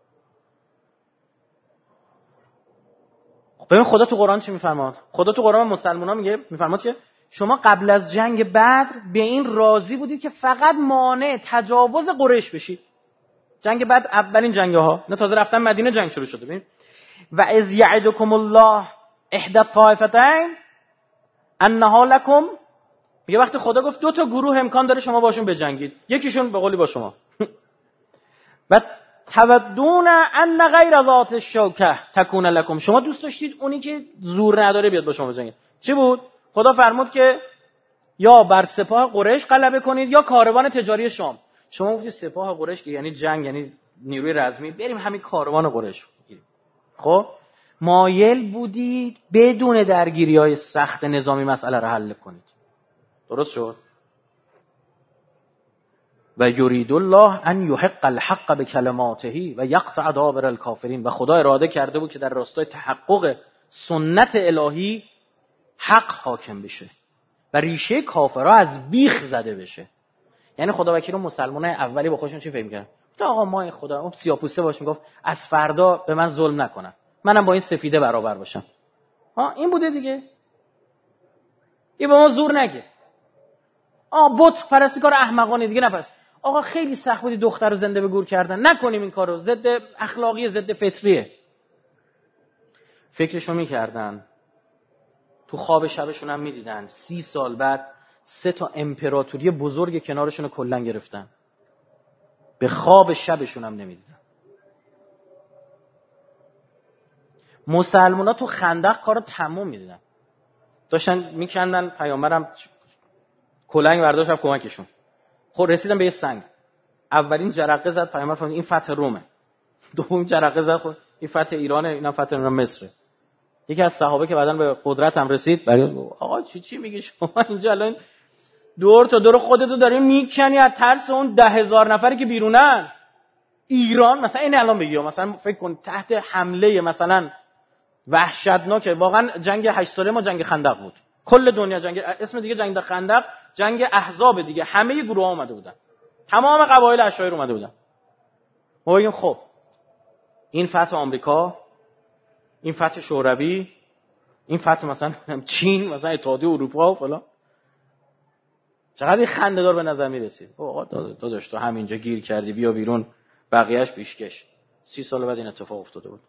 ببین خدا تو قرآن چی میفرماد؟ خدا تو قرآن مسلمان‌ها میگه، میفرماد که شما قبل از جنگ بدر به این راضی بودید که فقط مانع تجاوز قریش بشید. جنگ بدر اولین جنگ ها، نه تازه رفتن مدینه جنگ شروع شده. ببین و اذ یعدکم الله احدى الطائفتین انها لکم، میگه وقتی خدا گفت دو تا گروه امکان داره شما باشون بجنگید، یکیشون به قولی با شما و تودون ان غیر ذات الشوکه تکون لکم، شما دوست داشتید اونی که زور نداره بیاد با شما بجنگه. چی بود؟ خدا فرمود که یا بر سپاه قریش غلبه کنید یا کاروان تجاری شام. شما گفتید سپاه قریش که یعنی جنگ، یعنی نیروی رزمی، بریم همین کاروان قریش بگیریم. خب مایل بودید بدون درگیری‌های سخت نظامی مسئله رو حل کنید. درست شد؟ و یرید الله ان یحق الحق بکلماته و یقطع دابر الکافرین، و خدا اراده کرده بود که در راستای تحقق سنت الهی حق حاکم بشه و ریشه کافرها از بیخ زده بشه. یعنی خدا وکیل مسلمانای اولی با خودشون چی فکر می‌کردن؟ تا آقا ما خدا اون سیاه‌پوسته باش میگفت از فردا به من ظلم نکنن، منم با این سفیده برابر باشم. ها این بوده دیگه. این با ما زور نگه. آ بت پرستی کار احمقانه دیگه نپرست. آقا خیلی سخت بودی دختر رو زنده به گور کردن، نکنیم این کارو، ضد اخلاقی، ضد فطریه. فکرشو می‌کردن، تو خواب شبشون هم می‌دیدن سی سال بعد سه تا امپراتوری بزرگ کنارشون رو کلاً گرفتن. به خواب شبشون هم نمی‌دیدن. مسلمونا تو خندق کارو تموم می‌دیدن. داشتن می‌کندن، پیامبرم کلنگ برداشت رفت کمکشون. خب رسیدن به یه سنگ. اولین جرقه زد، پیامبر فرمود این فتح رومه. دومین جرقه زد، خب این فتح ایرانه، اینا فتح مصره. یکی از صحابه که بعداً به قدرت هم رسید، برای آقا چی چی میگی شما اینجا الان دور تا دور خودتو داری میکنی از ترس اون ده هزار نفری که بیرونن. ایران مثلا این الان بگی مثلا فکر کن تحت حمله مثلا وحشتناک، واقعا جنگ هشت ساله ما جنگ خندق بود. کل دنیا جنگ، اسم دیگه جنگ خندق، جنگ احزاب دیگه، همه گروه ها اومده بودن، تمام قبایل اشایر اومده بودن. ما بگیم خب این فتح آمریکا، این فتح شوروی، این فتح مثلا چین، مثلا اتحادیه اروپا و فلان، چقدر خنده دار به نظر میرسید. آقا داداش تو همینجا گیر کردی، بیا بیرون، بقیه‌اش پیشکش. سی سال بعد این اتفاق افتاده بود.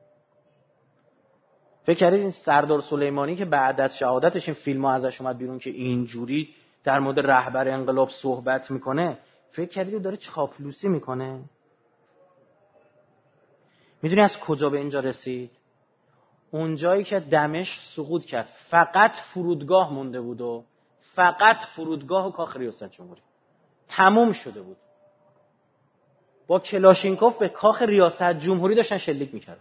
فکر کردید این سردار سلیمانی که بعد از شهادتش این فیلم‌ها ازش اومد بیرون که اینجوری در مورد رهبر انقلاب صحبت میکنه، فکر کردید داره چاپلوسی میکنه؟ میدونی از کجا به اینجا رسید؟ اون جایی که دمشق سقوط کرد فقط فرودگاه مونده بود و فقط فرودگاه و کاخ ریاست جمهوری تموم شده بود. با کلاشینکوف به کاخ ریاست جمهوری داشتن شلیک میکردن.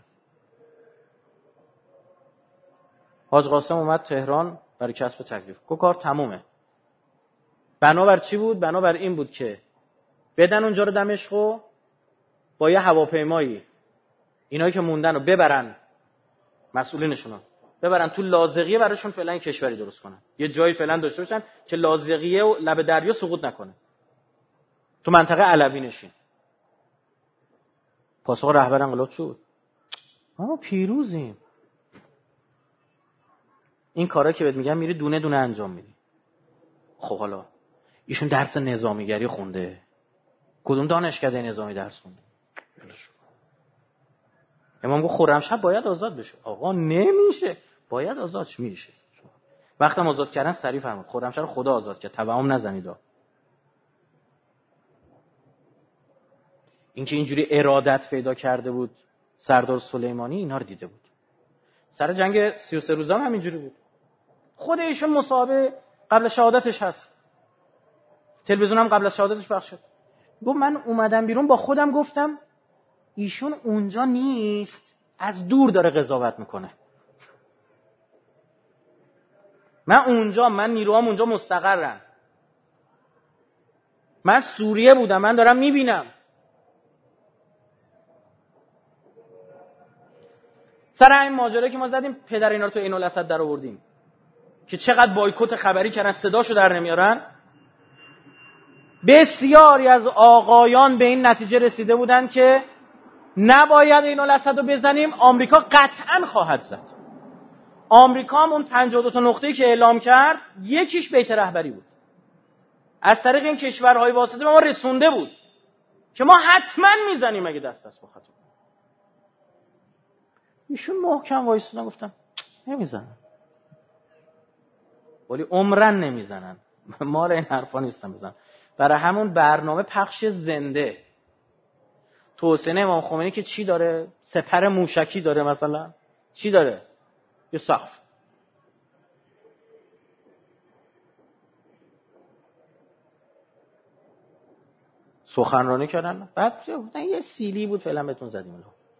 حاج قاسم اومد تهران برای کسب تکلیف، گفت کار تمومه. بنابر چی بود؟ بنابر این بود که بدن اونجا رو دمشقو با یه هواپیمایی اینایی که موندن رو ببرن، مسئولینشون ببرن تو لاذقیه، براشون فعلا کشوری درست کنن، یه جایی فعلا داشته باشن که لاذقیه و لب دریا سقوط نکنه، تو منطقه علوی نشین. پاسخ رهبر انقلاب چی بود؟ ما پیروزیم. این کارا که بهت میگم میری دونه دونه انجام میدی. خب حالا ایشون درس نظامیگری خونده. کدوم دانشکده نظامی درس خونده؟ امام گفت خرمشهر باید آزاد بشه. آقا نمیشه، باید آزاد میشه. وقتی آزاد کردن سریع فرمود خرمشهر خدا آزاد کرد، توهم نزنید. اینکه اینجوری ارادت پیدا کرده بود سردار سلیمانی اینا رو دیده بود. سر جنگ سی و سه روزه هم همینجوری بود. خود ایشون مصاحبه قبل شهادتش هست، تلویزیون هم قبل از شهادتش پخش شد. گفت من اومدم بیرون با خودم گفتم ایشون اونجا نیست، از دور داره قضاوت میکنه. من اونجا، من نیروام اونجا مستقرن. من سوریه بودم، من دارم میبینم. سر این ماجرایی که ما زدیم پدر اینا رو تو عین الاسد در آوردیم که چقدر بایکوت خبری کردن صداشو در نمیارن. بسیاری از آقایان به این نتیجه رسیده بودن که نباید عین الاسد رو بزنیم، آمریکا قطعاً خواهد زد. آمریکا هم اون پنجاه و دو تا نقطه‌ای که اعلام کرد یکیش بیت رهبری بود. از طریق این کشورهای واسطه به ما رسونده بود که ما حتما میزنیم اگه دست دست بخاطر. ایشون محکم وایسادن گفتن نمیزنن. ولی عمرن نمیزنن. مال این حرفا نیستن بزنن. برای همون برنامه پخش زنده توسعه امام خمینی که چی داره؟ سپر موشکی داره مثلا. چی داره؟ یه سقف. سخنرانی کردن. بعد گفتن یه سیلی بود فعلا بهتون زدیم.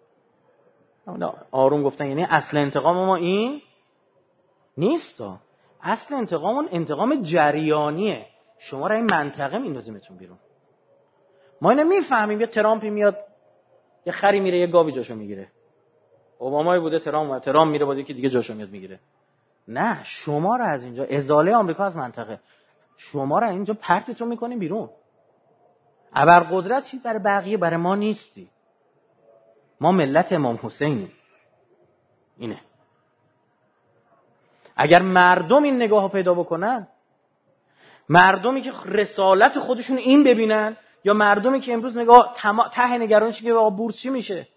آروم گفتن یعنی اصل انتقام ما این نیست. اصل انتقامون انتقام جریانیه. شما را این منطقه میندازیمتون بیرون. ما اینو میفهمیم. یه ترامپی میاد یه خری میره یه گاوی جاشو میگیره. اوبامایی بوده ترامپ و ترامپ میره باز یکی دیگه جاشو میاد میگیره. نه، شما را از اینجا ازاله آمریکا از منطقه، شما را اینجا پرتتون میکنیم بیرون. ابرقدرتی برای بقیه برای ما نیستی. ما ملت امام حسینیم. اینه. اگر مردم این نگاهو پیدا بکنن، مردمی که رسالت خودشون این ببینن، یا مردمی که امروز نگاه ته نگرانش که آقا بورس چی میشه،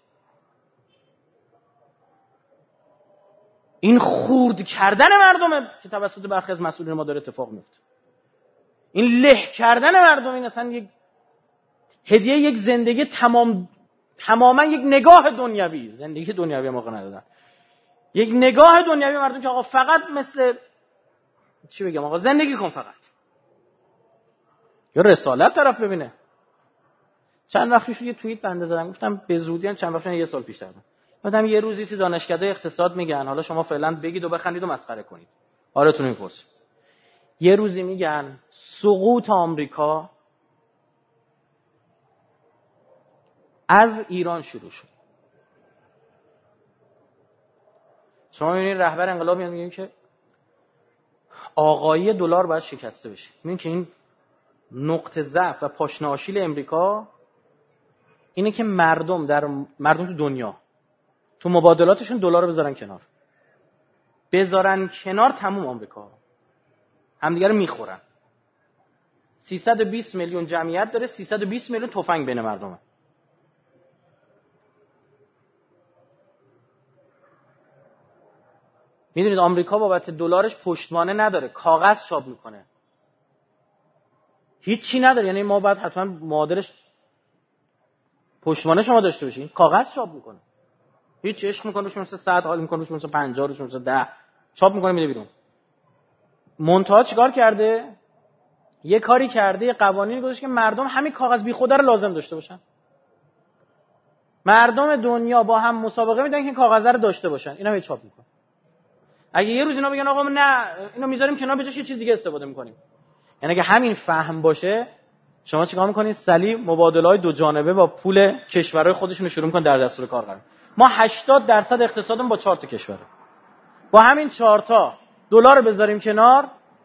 این خورد کردن مردمه که توسط برخی از مسئولین ما داره اتفاق میفته. این له کردن مردم، این اصلا یک هدیه، یک زندگی تمام تماما یک نگاه دنیوی، زندگی دنیوی موقع ندادن، یک نگاه دنیوی مردم که آقا فقط مثل چی بگم آقا زندگی کن فقط، یا رسالت طرف ببینه. چند وقت پیش یه توییت بنده زدم گفتم به زودی هم چند وقت یه سال پیش دادم گفتم یه روزی تو دانشکده اقتصاد میگن، حالا شما فعلا بگید و بخندید و مسخره کنید، آرتون میپرسه، یه روزی میگن سقوط آمریکا از ایران شروع شد. شما میبینید رهبر انقلاب میاد میگه که آقایی دلار باید شکسته بشه. میبینید که این نقطه ضعف و پاشنه آشیل امریکا اینه که مردم در مردم تو دنیا تو مبادلاتشون دلار رو بذارن کنار، بذارن کنار تموم آمریکا همدیگه رو میخورن. سیصد و بیست میلیون جمعیت داره، سیصد و بیست میلیون تفنگ بین مردمه. میدونید آمریکا بابت دلارش پشتوانه نداره، کاغذ چاپ میکنه، هیچی نداره. یعنی ما باید حتما معادلش پشتوانه شما داشته باشین، کاغذ چاپ میکنه، هیچ عشق میکنه روش مثل صد، حال میکنه روش مثل پنجاه، روش مثل ده، چاپ میکنه میده بیرون. منتها چیکار کرده؟ یه کاری کرده، یه قوانینی گذاشته که مردم همین کاغذ بی خود رو لازم داشته باشن. مردم دنیا با هم مسابقه میدن که این کاغذ رو داشته باشن، اینا هی چاپ میکنه. اگه یه روز اینا بگن آقا نه اینو میذاریم کنار، به جاش یه چیز دیگه استفاده میکنیم. یعنی اگه همین فهم باشه، شما چیکار میکنید؟ سلیم مبادله‌های دو جانبه با پول کشورهای خودشون رو شروع میکنن در دستور کار قرار. ما هشتاد درصد اقتصادمون با چهار تا کشوره. با همین چهار تا دلار رو بذاریم کنار،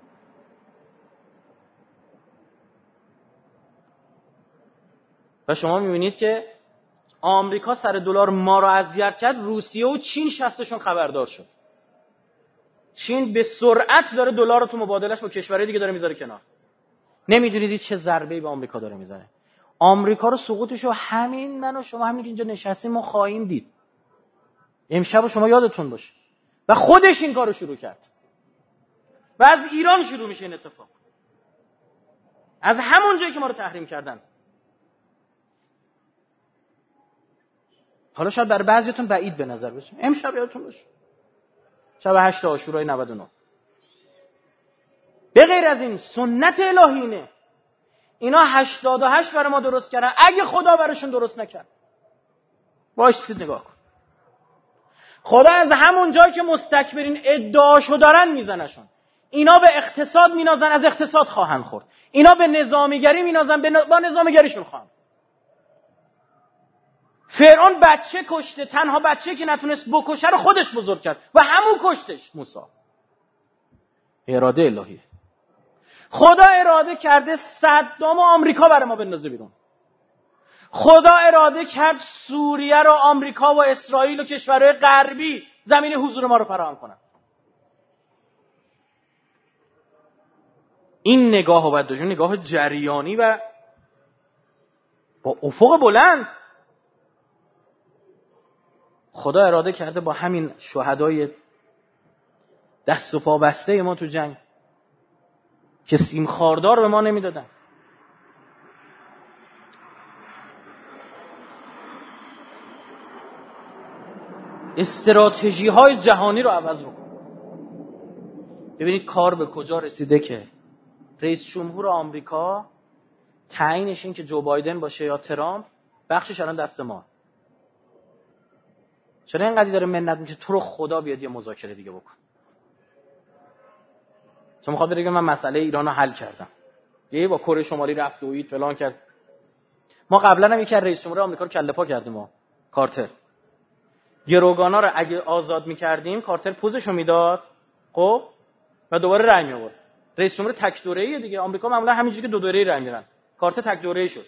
و شما میبینید که آمریکا سر دلار ما رو اذیت کرد، روسیه و چین شستشون خبردار شد. چین به سرعت داره دلار رو تو مبادلش با کشورهای دیگه داره میذاره کنار. نمیدونید چه ضربه‌ای به آمریکا داره میزنه. آمریکا رو سقوطشو همین من و شما همین که اینجا نشستیم ما خواهیم دید. امشب شما یادتون باشه. و خودش این کارو شروع کرد. و از ایران شروع میشه این اتفاق. از همون جایی که ما رو تحریم کردن. حالا شاید برای بعضیتون بعید به نظر بشه. امشب یادتون باشه. شب هشت عاشورای نود و نه. به غیر از این سنت الهی اینه. اینا هشتاد و هشت برای ما درست کردن. اگه خدا براشون درست نکرد. باشید نگاه کن. خدا از همون جایی که مستکبرین ادعاشو دارن میزنشون. اینا به اقتصاد مینازن، از اقتصاد خواهند خورد. اینا به نظامیگری مینازن، با نظامیگریشون خواهند. فرعون بچه کشته، تنها بچه که نتونست بکشه رو خودش بزرگ کرد و همون کشتش موسی. اراده الهیه. خدا اراده کرده صدام و آمریکا برای ما بندازه بیرون. خدا اراده کرد سوریه رو آمریکا و اسرائیل و کشورهای غربی زمین حضور ما رو فراهم کنن. این نگاه و باید داشتون، نگاه جریانی و با افق بلند. خدا اراده کرده با همین شهدای دست و پا بسته ما تو جنگ که سیم خاردار به ما نمیدادن، استراتژی های جهانی رو عوض بکن. ببینید کار به کجا رسیده که رئیس جمهور آمریکا تعیینش این که جو بایدن باشه یا ترامپ بخشش الان دست ما. چرا اینقدر داره منت میشه تو رو خدا بیاد یه مذاکره دیگه بکن؟ چون میخواد بگه من مسئله ایران رو حل کردم. یه با کره شمالی رفت دوید فلان کرد. ما قبلا هم یکی از رئیس جمهور آمریکا رو کله پا کردیم ما کارتر. گروگانا رو اگه آزاد میکردیم کارتر پوزشو میداد، خب، و دوباره رای میآورد. رئیس جمهور تک دوره‌ای دیگه. آمریکا معمولا همینجوری که دو دوره‌ای رای میدن. کارتر تک دوره‌ای شد.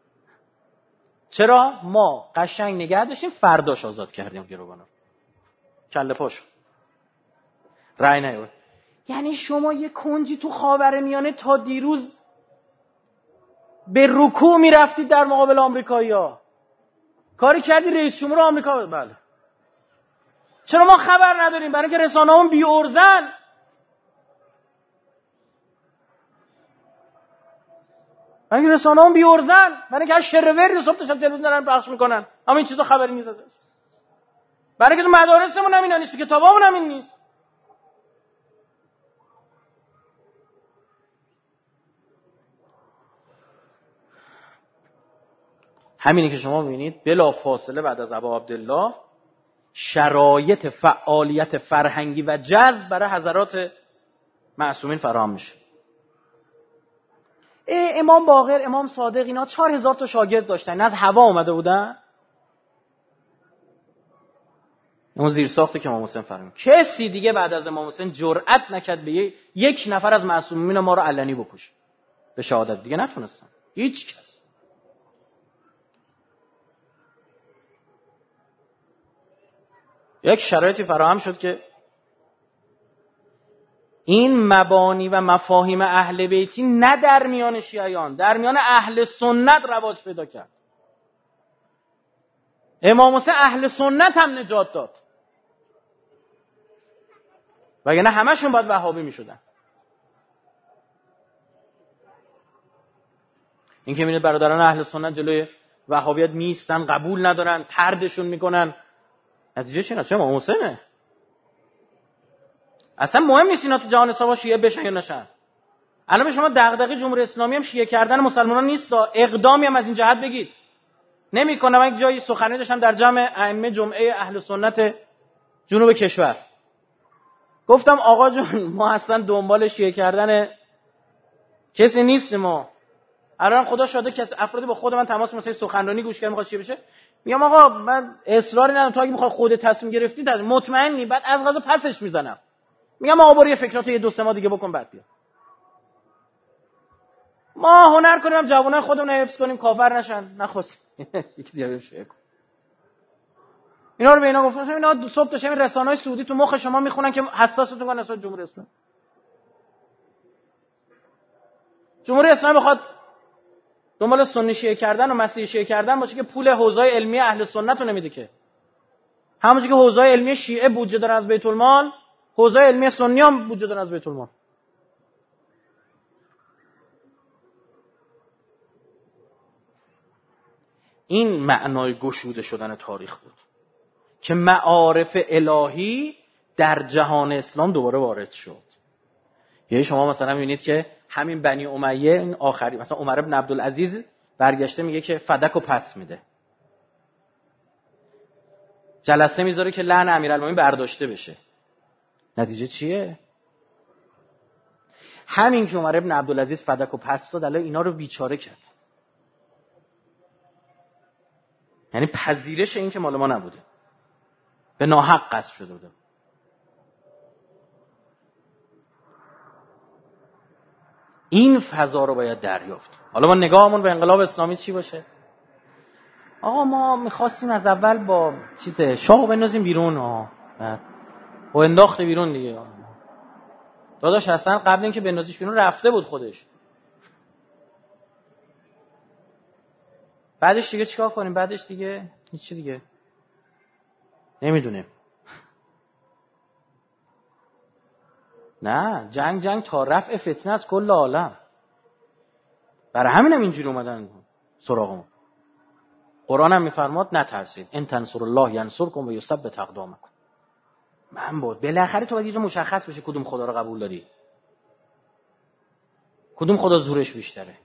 چرا؟ ما قشنگ نگه داشتیم، فرداش آزاد کردیم گروگانا رو. کله پاشو. رای نیاورد. یعنی شما یه کنجی تو خاورمیانه تا دیروز به رکوع میرفتید در مقابل آمریکایی‌ها. کاری کردی رئیس جمهور آمریکا. بله. چرا ما خبر نداریم؟ برای اینکه رسانه‌مون بی‌ارزن. برای اینکه رسانه‌مون بی‌ارزن، برای اینکه هر شروری صبح تا شب تلویزیون دارن پخش میکنن، اما این چیزا خبری نیست ازش. برای اینکه تو مدارسمون هم اینا نیست، تو کتابامون هم این نیست. همینی که شما می‌بینید بلا فاصله بعد از ابا عبدالله شرایط فعالیت فرهنگی و جذب برای حضرات معصومین فراهم میشه. امام باقر، امام صادق، اینا چهار هزار تا شاگرد داشتن، از هوا اومده بودن. اون زیر ساخته که امام حسین فرمود کسی دیگه بعد از امام حسین جرئت نکرد به یک نفر از معصومین ما رو علنی بکشه به شهادت. دیگه نتونستن هیچ کس. یک شرایطی فراهم شد که این مبانی و مفاهیم اهل بیتی نه در میان شیعیان، در میان اهل سنت رواج پیدا کرد. امام حسین اهل سنت هم نجات داد، وگرنه همشون باید وهابی می شدن. این که می‌بینید برادران اهل سنت جلوی وهابیت میستن، قبول ندارن، طردشون میکنن. نتیجه چی؟ نتیجه امام حسینه. اصلا مهم نیست اینا تو جهان اسلام شیعه بشن یا نشن. الان به شما دغدغه جمهوری اسلامی هم شیعه کردن مسلمانان نیست، اقدامی هم از این جهت بگید نمی‌کنه. من یک جایی سخنرانی داشتم در جمع ائمه جمعه اهل سنت جنوب کشور، گفتم آقا جون ما اصلا دنبال شیعه کردن کسی نیستیم. ما الان خدا شاده کسی افرادی با خود من تماس مثلا سخنرانی گوش کرد می‌خواد چی بشه، میگم آقا من اصراری ندارم، تا اگه می‌خواد خودت تصمیم گرفتی مطمئنی، بعد از قضا پسش میزنم. میگم آقا برو یه فکراتو یه دو سه ماه دیگه بکن بعد بیا. ما هنر کنیم جوانای خودمون رو حفظ کنیم کافر نشن، نخواست یکی دیگه بشه. اینا رو به اینا گفتم اینا صبح تا شب رسانه‌های سعودی تو مخ شما میخونن که حساستون کنن نسبت جمهوری اسلامی. جمهوری اسلامی بخواد دنبال سنی شیعه کردن و مسیحی شیعه کردن باشه که پول حوزه‌های علمی اهل سنت رو نمیده که. همونجوری که حوزه‌های علمی شیعه بودجه دارن از بیت المال، حوزه‌های علمی سنی هم بودجه دارن از بیت المال. این معنای گشوده شدن تاریخ بود که معارف الهی در جهان اسلام دوباره وارد شد. یعنی شما مثلا می‌بینید که همین بنی امیه این آخری، مثلا عمر بن عبدالعزیز برگشته میگه که فدکو پس میده، جلسه میذاره که لعن امیرالمومنین برداشته بشه. نتیجه چیه؟ همین که عمر بن عبدالعزیز فدکو پس داد الان اینا رو بیچاره کرد. یعنی پذیرش این که مال ما نبوده، به ناحق قصد شده بوده. این فضا رو باید دریافت. حالا ما نگاهمون به انقلاب اسلامی چی باشه؟ آقا ما میخواستیم از اول با چیزه شاهو بندازیم بیرون ها، و انداخت بیرون دیگه. داداش حسن قبل اینکه بندازیش بیرون رفته بود خودش. بعدش دیگه چیکار کنیم؟ بعدش دیگه هیچ دیگه نمیدونیم. نه، جنگ جنگ تا رفع فتنه از کل عالم. برای همینم اینجوری اومدن سراغمون. قرآن هم میفرماد نترسید، ان تنصر الله ینصرکم و یثبت اقدامکم. من بود بالاخره تو باید یه مشخص بشه کدوم خدا رو قبول داری، کدوم خدا زورش بیشتره.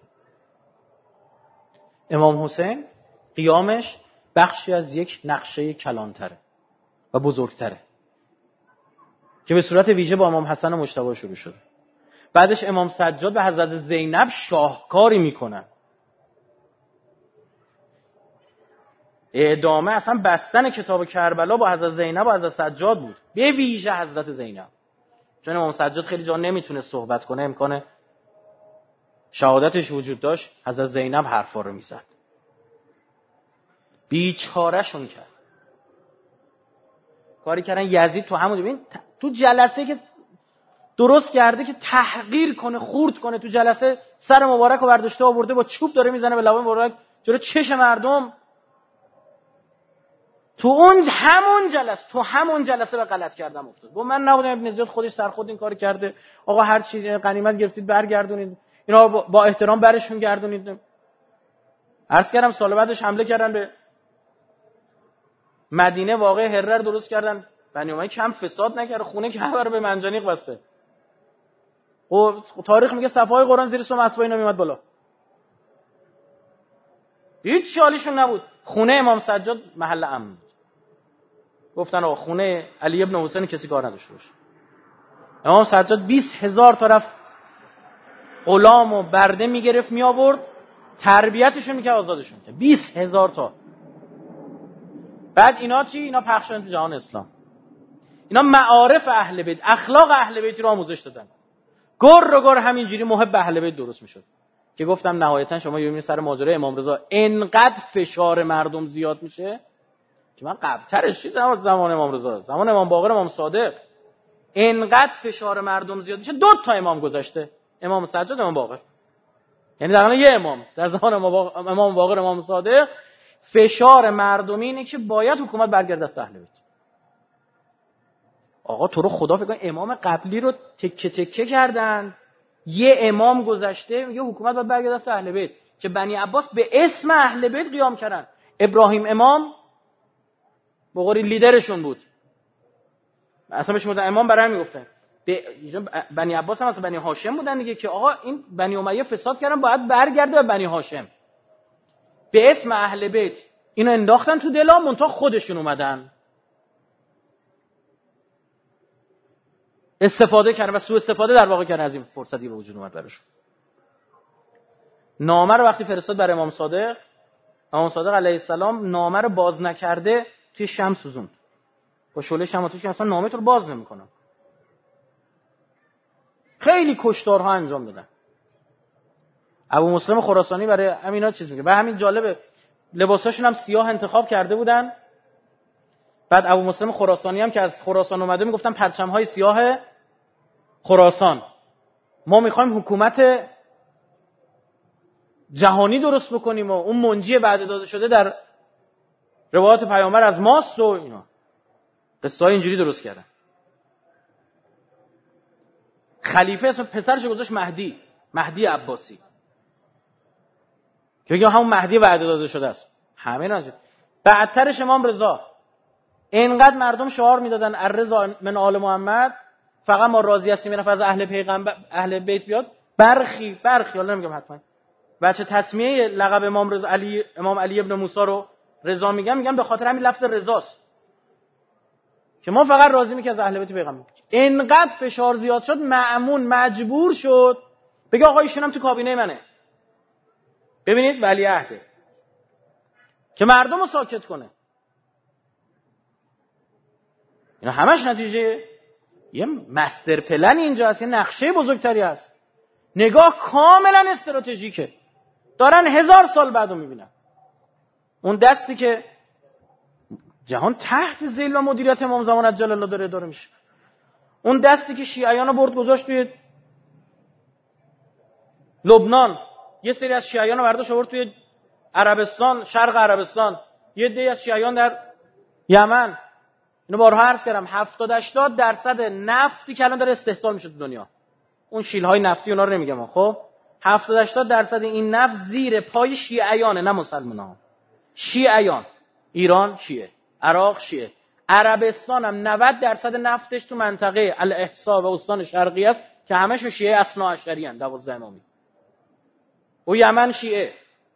امام حسین قیامش بخشی از یک نقشه کلانتره و بزرگتره که به صورت ویژه با امام حسن و مجتبی شروع شده. بعدش امام سجاد به حضرت زینب شاهکاری میکنن. اعدامه اصلا بستن کتاب کربلا با حضرت زینب و حضرت سجاد بود، به ویژه حضرت زینب، چون امام سجاد خیلی جا نمیتونه صحبت کنه، امکان شهادتش وجود داشت، حضرت زینب حرفا رو میزد، بیچاره شون کرد. کاری کردن یزید تو همون ببین تو جلسه که درست کرده که تحقیر کنه، خورد کنه، تو جلسه سر مبارک رو برداشته آورده با چوب داره میزنه به لبه مبارک جلو چش مردم. تو اون همون جلسه تو همون جلسه به غلط کردم افتاد. گفت من نبودم، ابن زیاد خودش سر خود این کار کرده. آقا هر چی غنیمت گرفتید برگردونید، اینا با احترام برشون گردونید. عرض کردم سال بعدش حمله کردن به مدینه، واقع هره رو درست کردن. بنی امیه کم فساد نکرده، خونه که هر به منجنیق بسته. و تاریخ میگه صفحه‌های قرآن زیر سم اسبای اینا میاد بالا. هیچ شالیشون نبود. خونه امام سجاد محل امن بود. گفتن آقا خونه علی ابن حسین کسی کار نداشته باشه. امام سجاد بیست هزار طرف غلام و برده میگرفت می آورد، تربیتشون میکرد، آزادشون میکرد. بیست هزار تا. بعد اینا چی؟ اینا پخش شدن تو جهان اسلام. اینا معارف اهل بیت، اخلاق اهل بیت رو آموزش دادن. گر و گر همینجوری محب اهل بیت درست میشد که گفتم نهایتا شما میبینید سر ماجرای امام رضا انقدر فشار مردم زیاد میشه که من قبل‌ترش چیزم زمان امام رضا، زمان امام باقر، امام صادق، انقدر فشار مردم زیاد میشه. دو تا امام گذشته، امام سجاد، امام باقر، یعنی در واقع یه امام در زمان امام باقر، امام صادق. فشار مردمی اینه که باید حکومت برگرده از اهل بیت. آقا تو رو خدا فکر کن امام قبلی رو تکه تکه کردن، یه امام گذشته میگه حکومت باید برگرده از اهل بیت، که بنی عباس به اسم اهل بیت قیام کردن. ابراهیم امام به قولی لیدرشون بود، اصلا بهش میگفتن امام، برای همین میگفتن. بنی عباس هم اصلا بنی هاشم بودن دیگه، که آقا این بنی امیه فساد کردن باید برگرده به بنی هاشم. به اسم اهل بیت اینو انداختن تو دلا، منتها خودشون اومدن استفاده کردن و سوء استفاده در واقع کردن از این فرصتی به وجود اومد براشون. نامه رو وقتی فرستاد برای امام صادق، امام صادق علیه السلام نامه رو باز نکرده توی شمع سوزوند، با شعله شمع توش، که اصلا نامه تو رو باز نمی‌کنن. خیلی کشتارها انجام دادن. ابو مسلم خراسانی برای همینا چیز میگه. و همین جالبه، لباساشون هم سیاه انتخاب کرده بودن. بعد ابو مسلم خراسانی هم که از خراسان اومده میگفتن پرچم‌های سیاه خراسان، ما میخوایم حکومت جهانی درست بکنیم و اون منجی بعد داده شده در روایات پیامبر از ماست و اینا. قصه های اینجوری درست کردن. خلیفه اسم پسرش گذاشت مهدی، مهدی عباسی، که بگیم همون مهدی وعده داده شده است. همه ناجه. بعدترش امام رضا. اینقدر مردم شعار میدادن الرضا من آل محمد، فقط ما راضی هستیم یه نفر از اهل پیغمبر اهل بیت بیاد. برخی برخی حالا نمیگم حتما بچه تسمیه لقب امام رضا علی امام علی ابن موسی رو رضا میگم، میگم به خاطر همین لفظ رضاست که ما فقط راضی که از اهل بیت پیغمبر. اینقدر فشار زیاد شد مأمون مجبور شد بگه آقا ایشون هم تو کابینه منه. ببینید ولیعهده که مردم رو ساکت کنه. اینا همش نتیجه یه مستر پلن اینجا هست، یه نقشه بزرگتری هست. نگاه کاملا استراتژیکه. دارن هزار سال بعدو میبینن. اون دستی که جهان تحت ذیل و مدیریت امام زمان عجل الله داره اداره میشه، اون دستی که شیعیانو برد گذاشت توی لبنان، یه سری از شیعیانو برداشت آورد توی عربستان، شرق عربستان، یه عده از شیعیان در یمن. اینو بارها عرض کردم هفتاد هشتاد درصد نفتی که الان داره استحصال میشه تو دنیا، اون شیل‌های نفتی اونا رو نمیگم، خب هفتاد هشتاد درصد این نفت زیر پای شیعیانه، نه مسلمان‌ها. شیعیان، ایران شیعه، عراق شیعه، عربستان هم نود درصد نفتش تو منطقه الاحسا و استان شرقی است که همش شیعه اثناعشری ان، دوازده امامی. و یمن شیعه.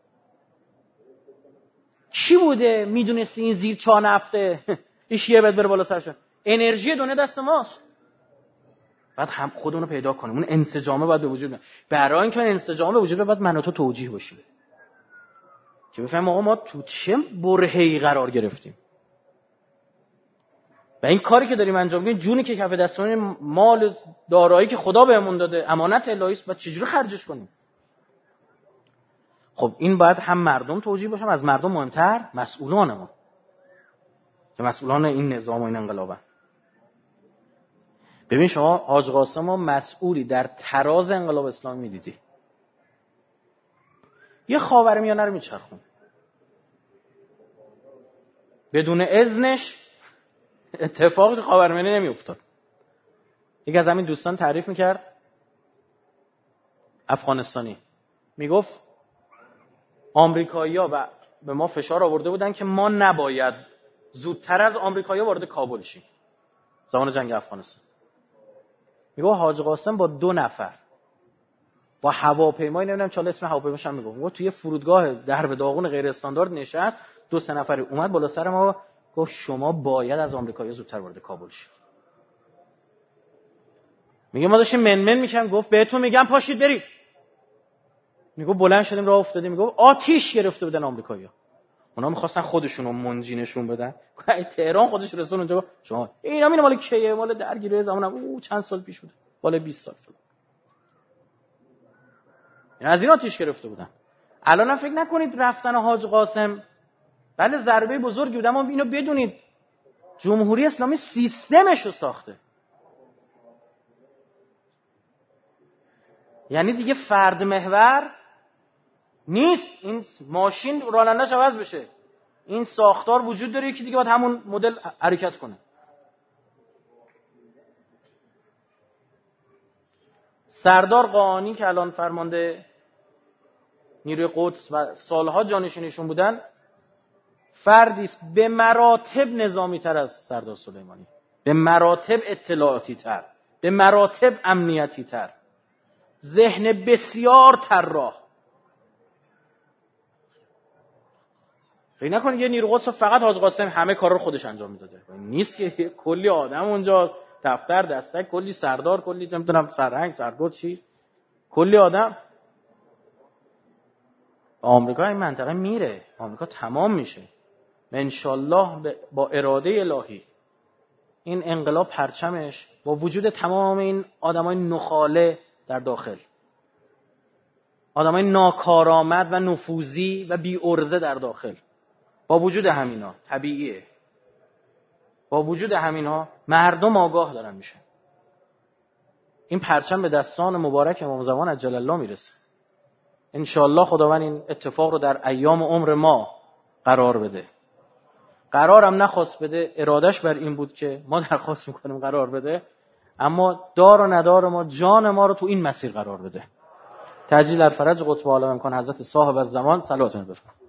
چی بوده میدونستی این زیر چا نفته این شیعه بد بره بالا سرشون؟ انرژی دنیا دست ماست. بعد هم خودمون رو پیدا کنیم. اون انسجامه باید به وجود بیاد. برای اینکه انسجامه به وجود بیاد باید من و تو توجیه باشیم که بفهمیم آقا ما تو چه برهه‌ای قرار گرفتیم و این کاری که داریم انجام میدیم، جونی که کف دستمون، مال دارایی که خدا بهمون داده، امانت الهی است، باید چجوری خرجش کنیم. خب این باید هم مردم توجیه باشن، از مردم مهمتر مسئولانمون که مسئولان این نظام و این انقلابن. ببین شما حاج قاسم و مسئولی در تراز انقلاب اسلامی میدیدی، یه خاورمیانه رو میچرخون بدون اذنش، اتفاقی تو خاورمیانه نمیافتاد. یکی از همین دوستان تعریف میکرد، افغانستانی، میگفت آمریکایی‌ها و به ما فشار آورده بودن که ما نباید زودتر از آمریکایی‌ها وارد کابل شیم زمان جنگ افغانستان. میگه حاج قاسم با دو نفر با هواپیمایی، نمیدونم چاله اسم هواپیماش هم میگم، توی فرودگاه درب داغون غیر استاندارد نشست، دو سه نفری اومد بالا سر ما گفت شما باید از آمریکایی‌ها زودتر وارد کابل شید. میگه ما داشتیم منمن میکنم، گفت بهتون میگم پاشید برید. میگه بلند شدیم راه افتادیم، میگه آتیش گرفته بودن آمریکایی‌ها، اونا می‌خواستن خودشونو منجی نشون بدن. تهران خودش رسون اونجا شما اینا میره مال کیه، مال درگیری زمانم او چند سال پیش بوده، بالا بیست سال فلان. اینا از اینا آتیش گرفته بودن. الان فکر نکنید رفتن حاج قاسم بله ضربه بزرگی بود، اما اینو بدونید جمهوری اسلامی سیستمشو ساخته. یعنی دیگه فرد محور نیست، این ماشین راننده‌اش عوض بشه، این ساختار وجود داره، یکی دیگه باید همون مدل حرکت کنه. سردار قاآنی که الان فرمانده نیروی قدس و سالها جانشینشون بودن، فردی است به مراتب نظامی تر از سردار سلیمانی، به مراتب اطلاعاتی تر، به مراتب امنیتی تر، ذهن بسیار طراح. فکر نکنید یه نیرو قدس فقط حاج قاسم همه کارا رو خودش انجام میداده، نیست که کلی آدم اونجاست، دفتر دستک، کلی سردار، کلی نمیدونم سرهنگ، سرگرد، چی، کلی آدم. آمریکا این منطقه میره، آمریکا تمام میشه ان شاءالله با اراده الهی. این انقلاب پرچمش با وجود تمام این آدمای نخاله در داخل، آدمای ناکارآمد و نفوذی و بی ارزه در داخل، با وجود همینا طبیعیه، با وجود همینا مردم آگاه دارن میشن. این پرچم به دستان مبارک امام زمان عجل الله میرسه. انشاءالله خداوند این اتفاق رو در ایام عمر ما قرار بده. قرارم نخواست بده، ارادش بر این بود که ما درخواست میکنیم قرار بده، اما دار و ندار ما، جان ما رو تو این مسیر قرار بده. تعجیل در فرج قطب عالم امکان حضرت صاحب الزمان صلواتون بفرمایید.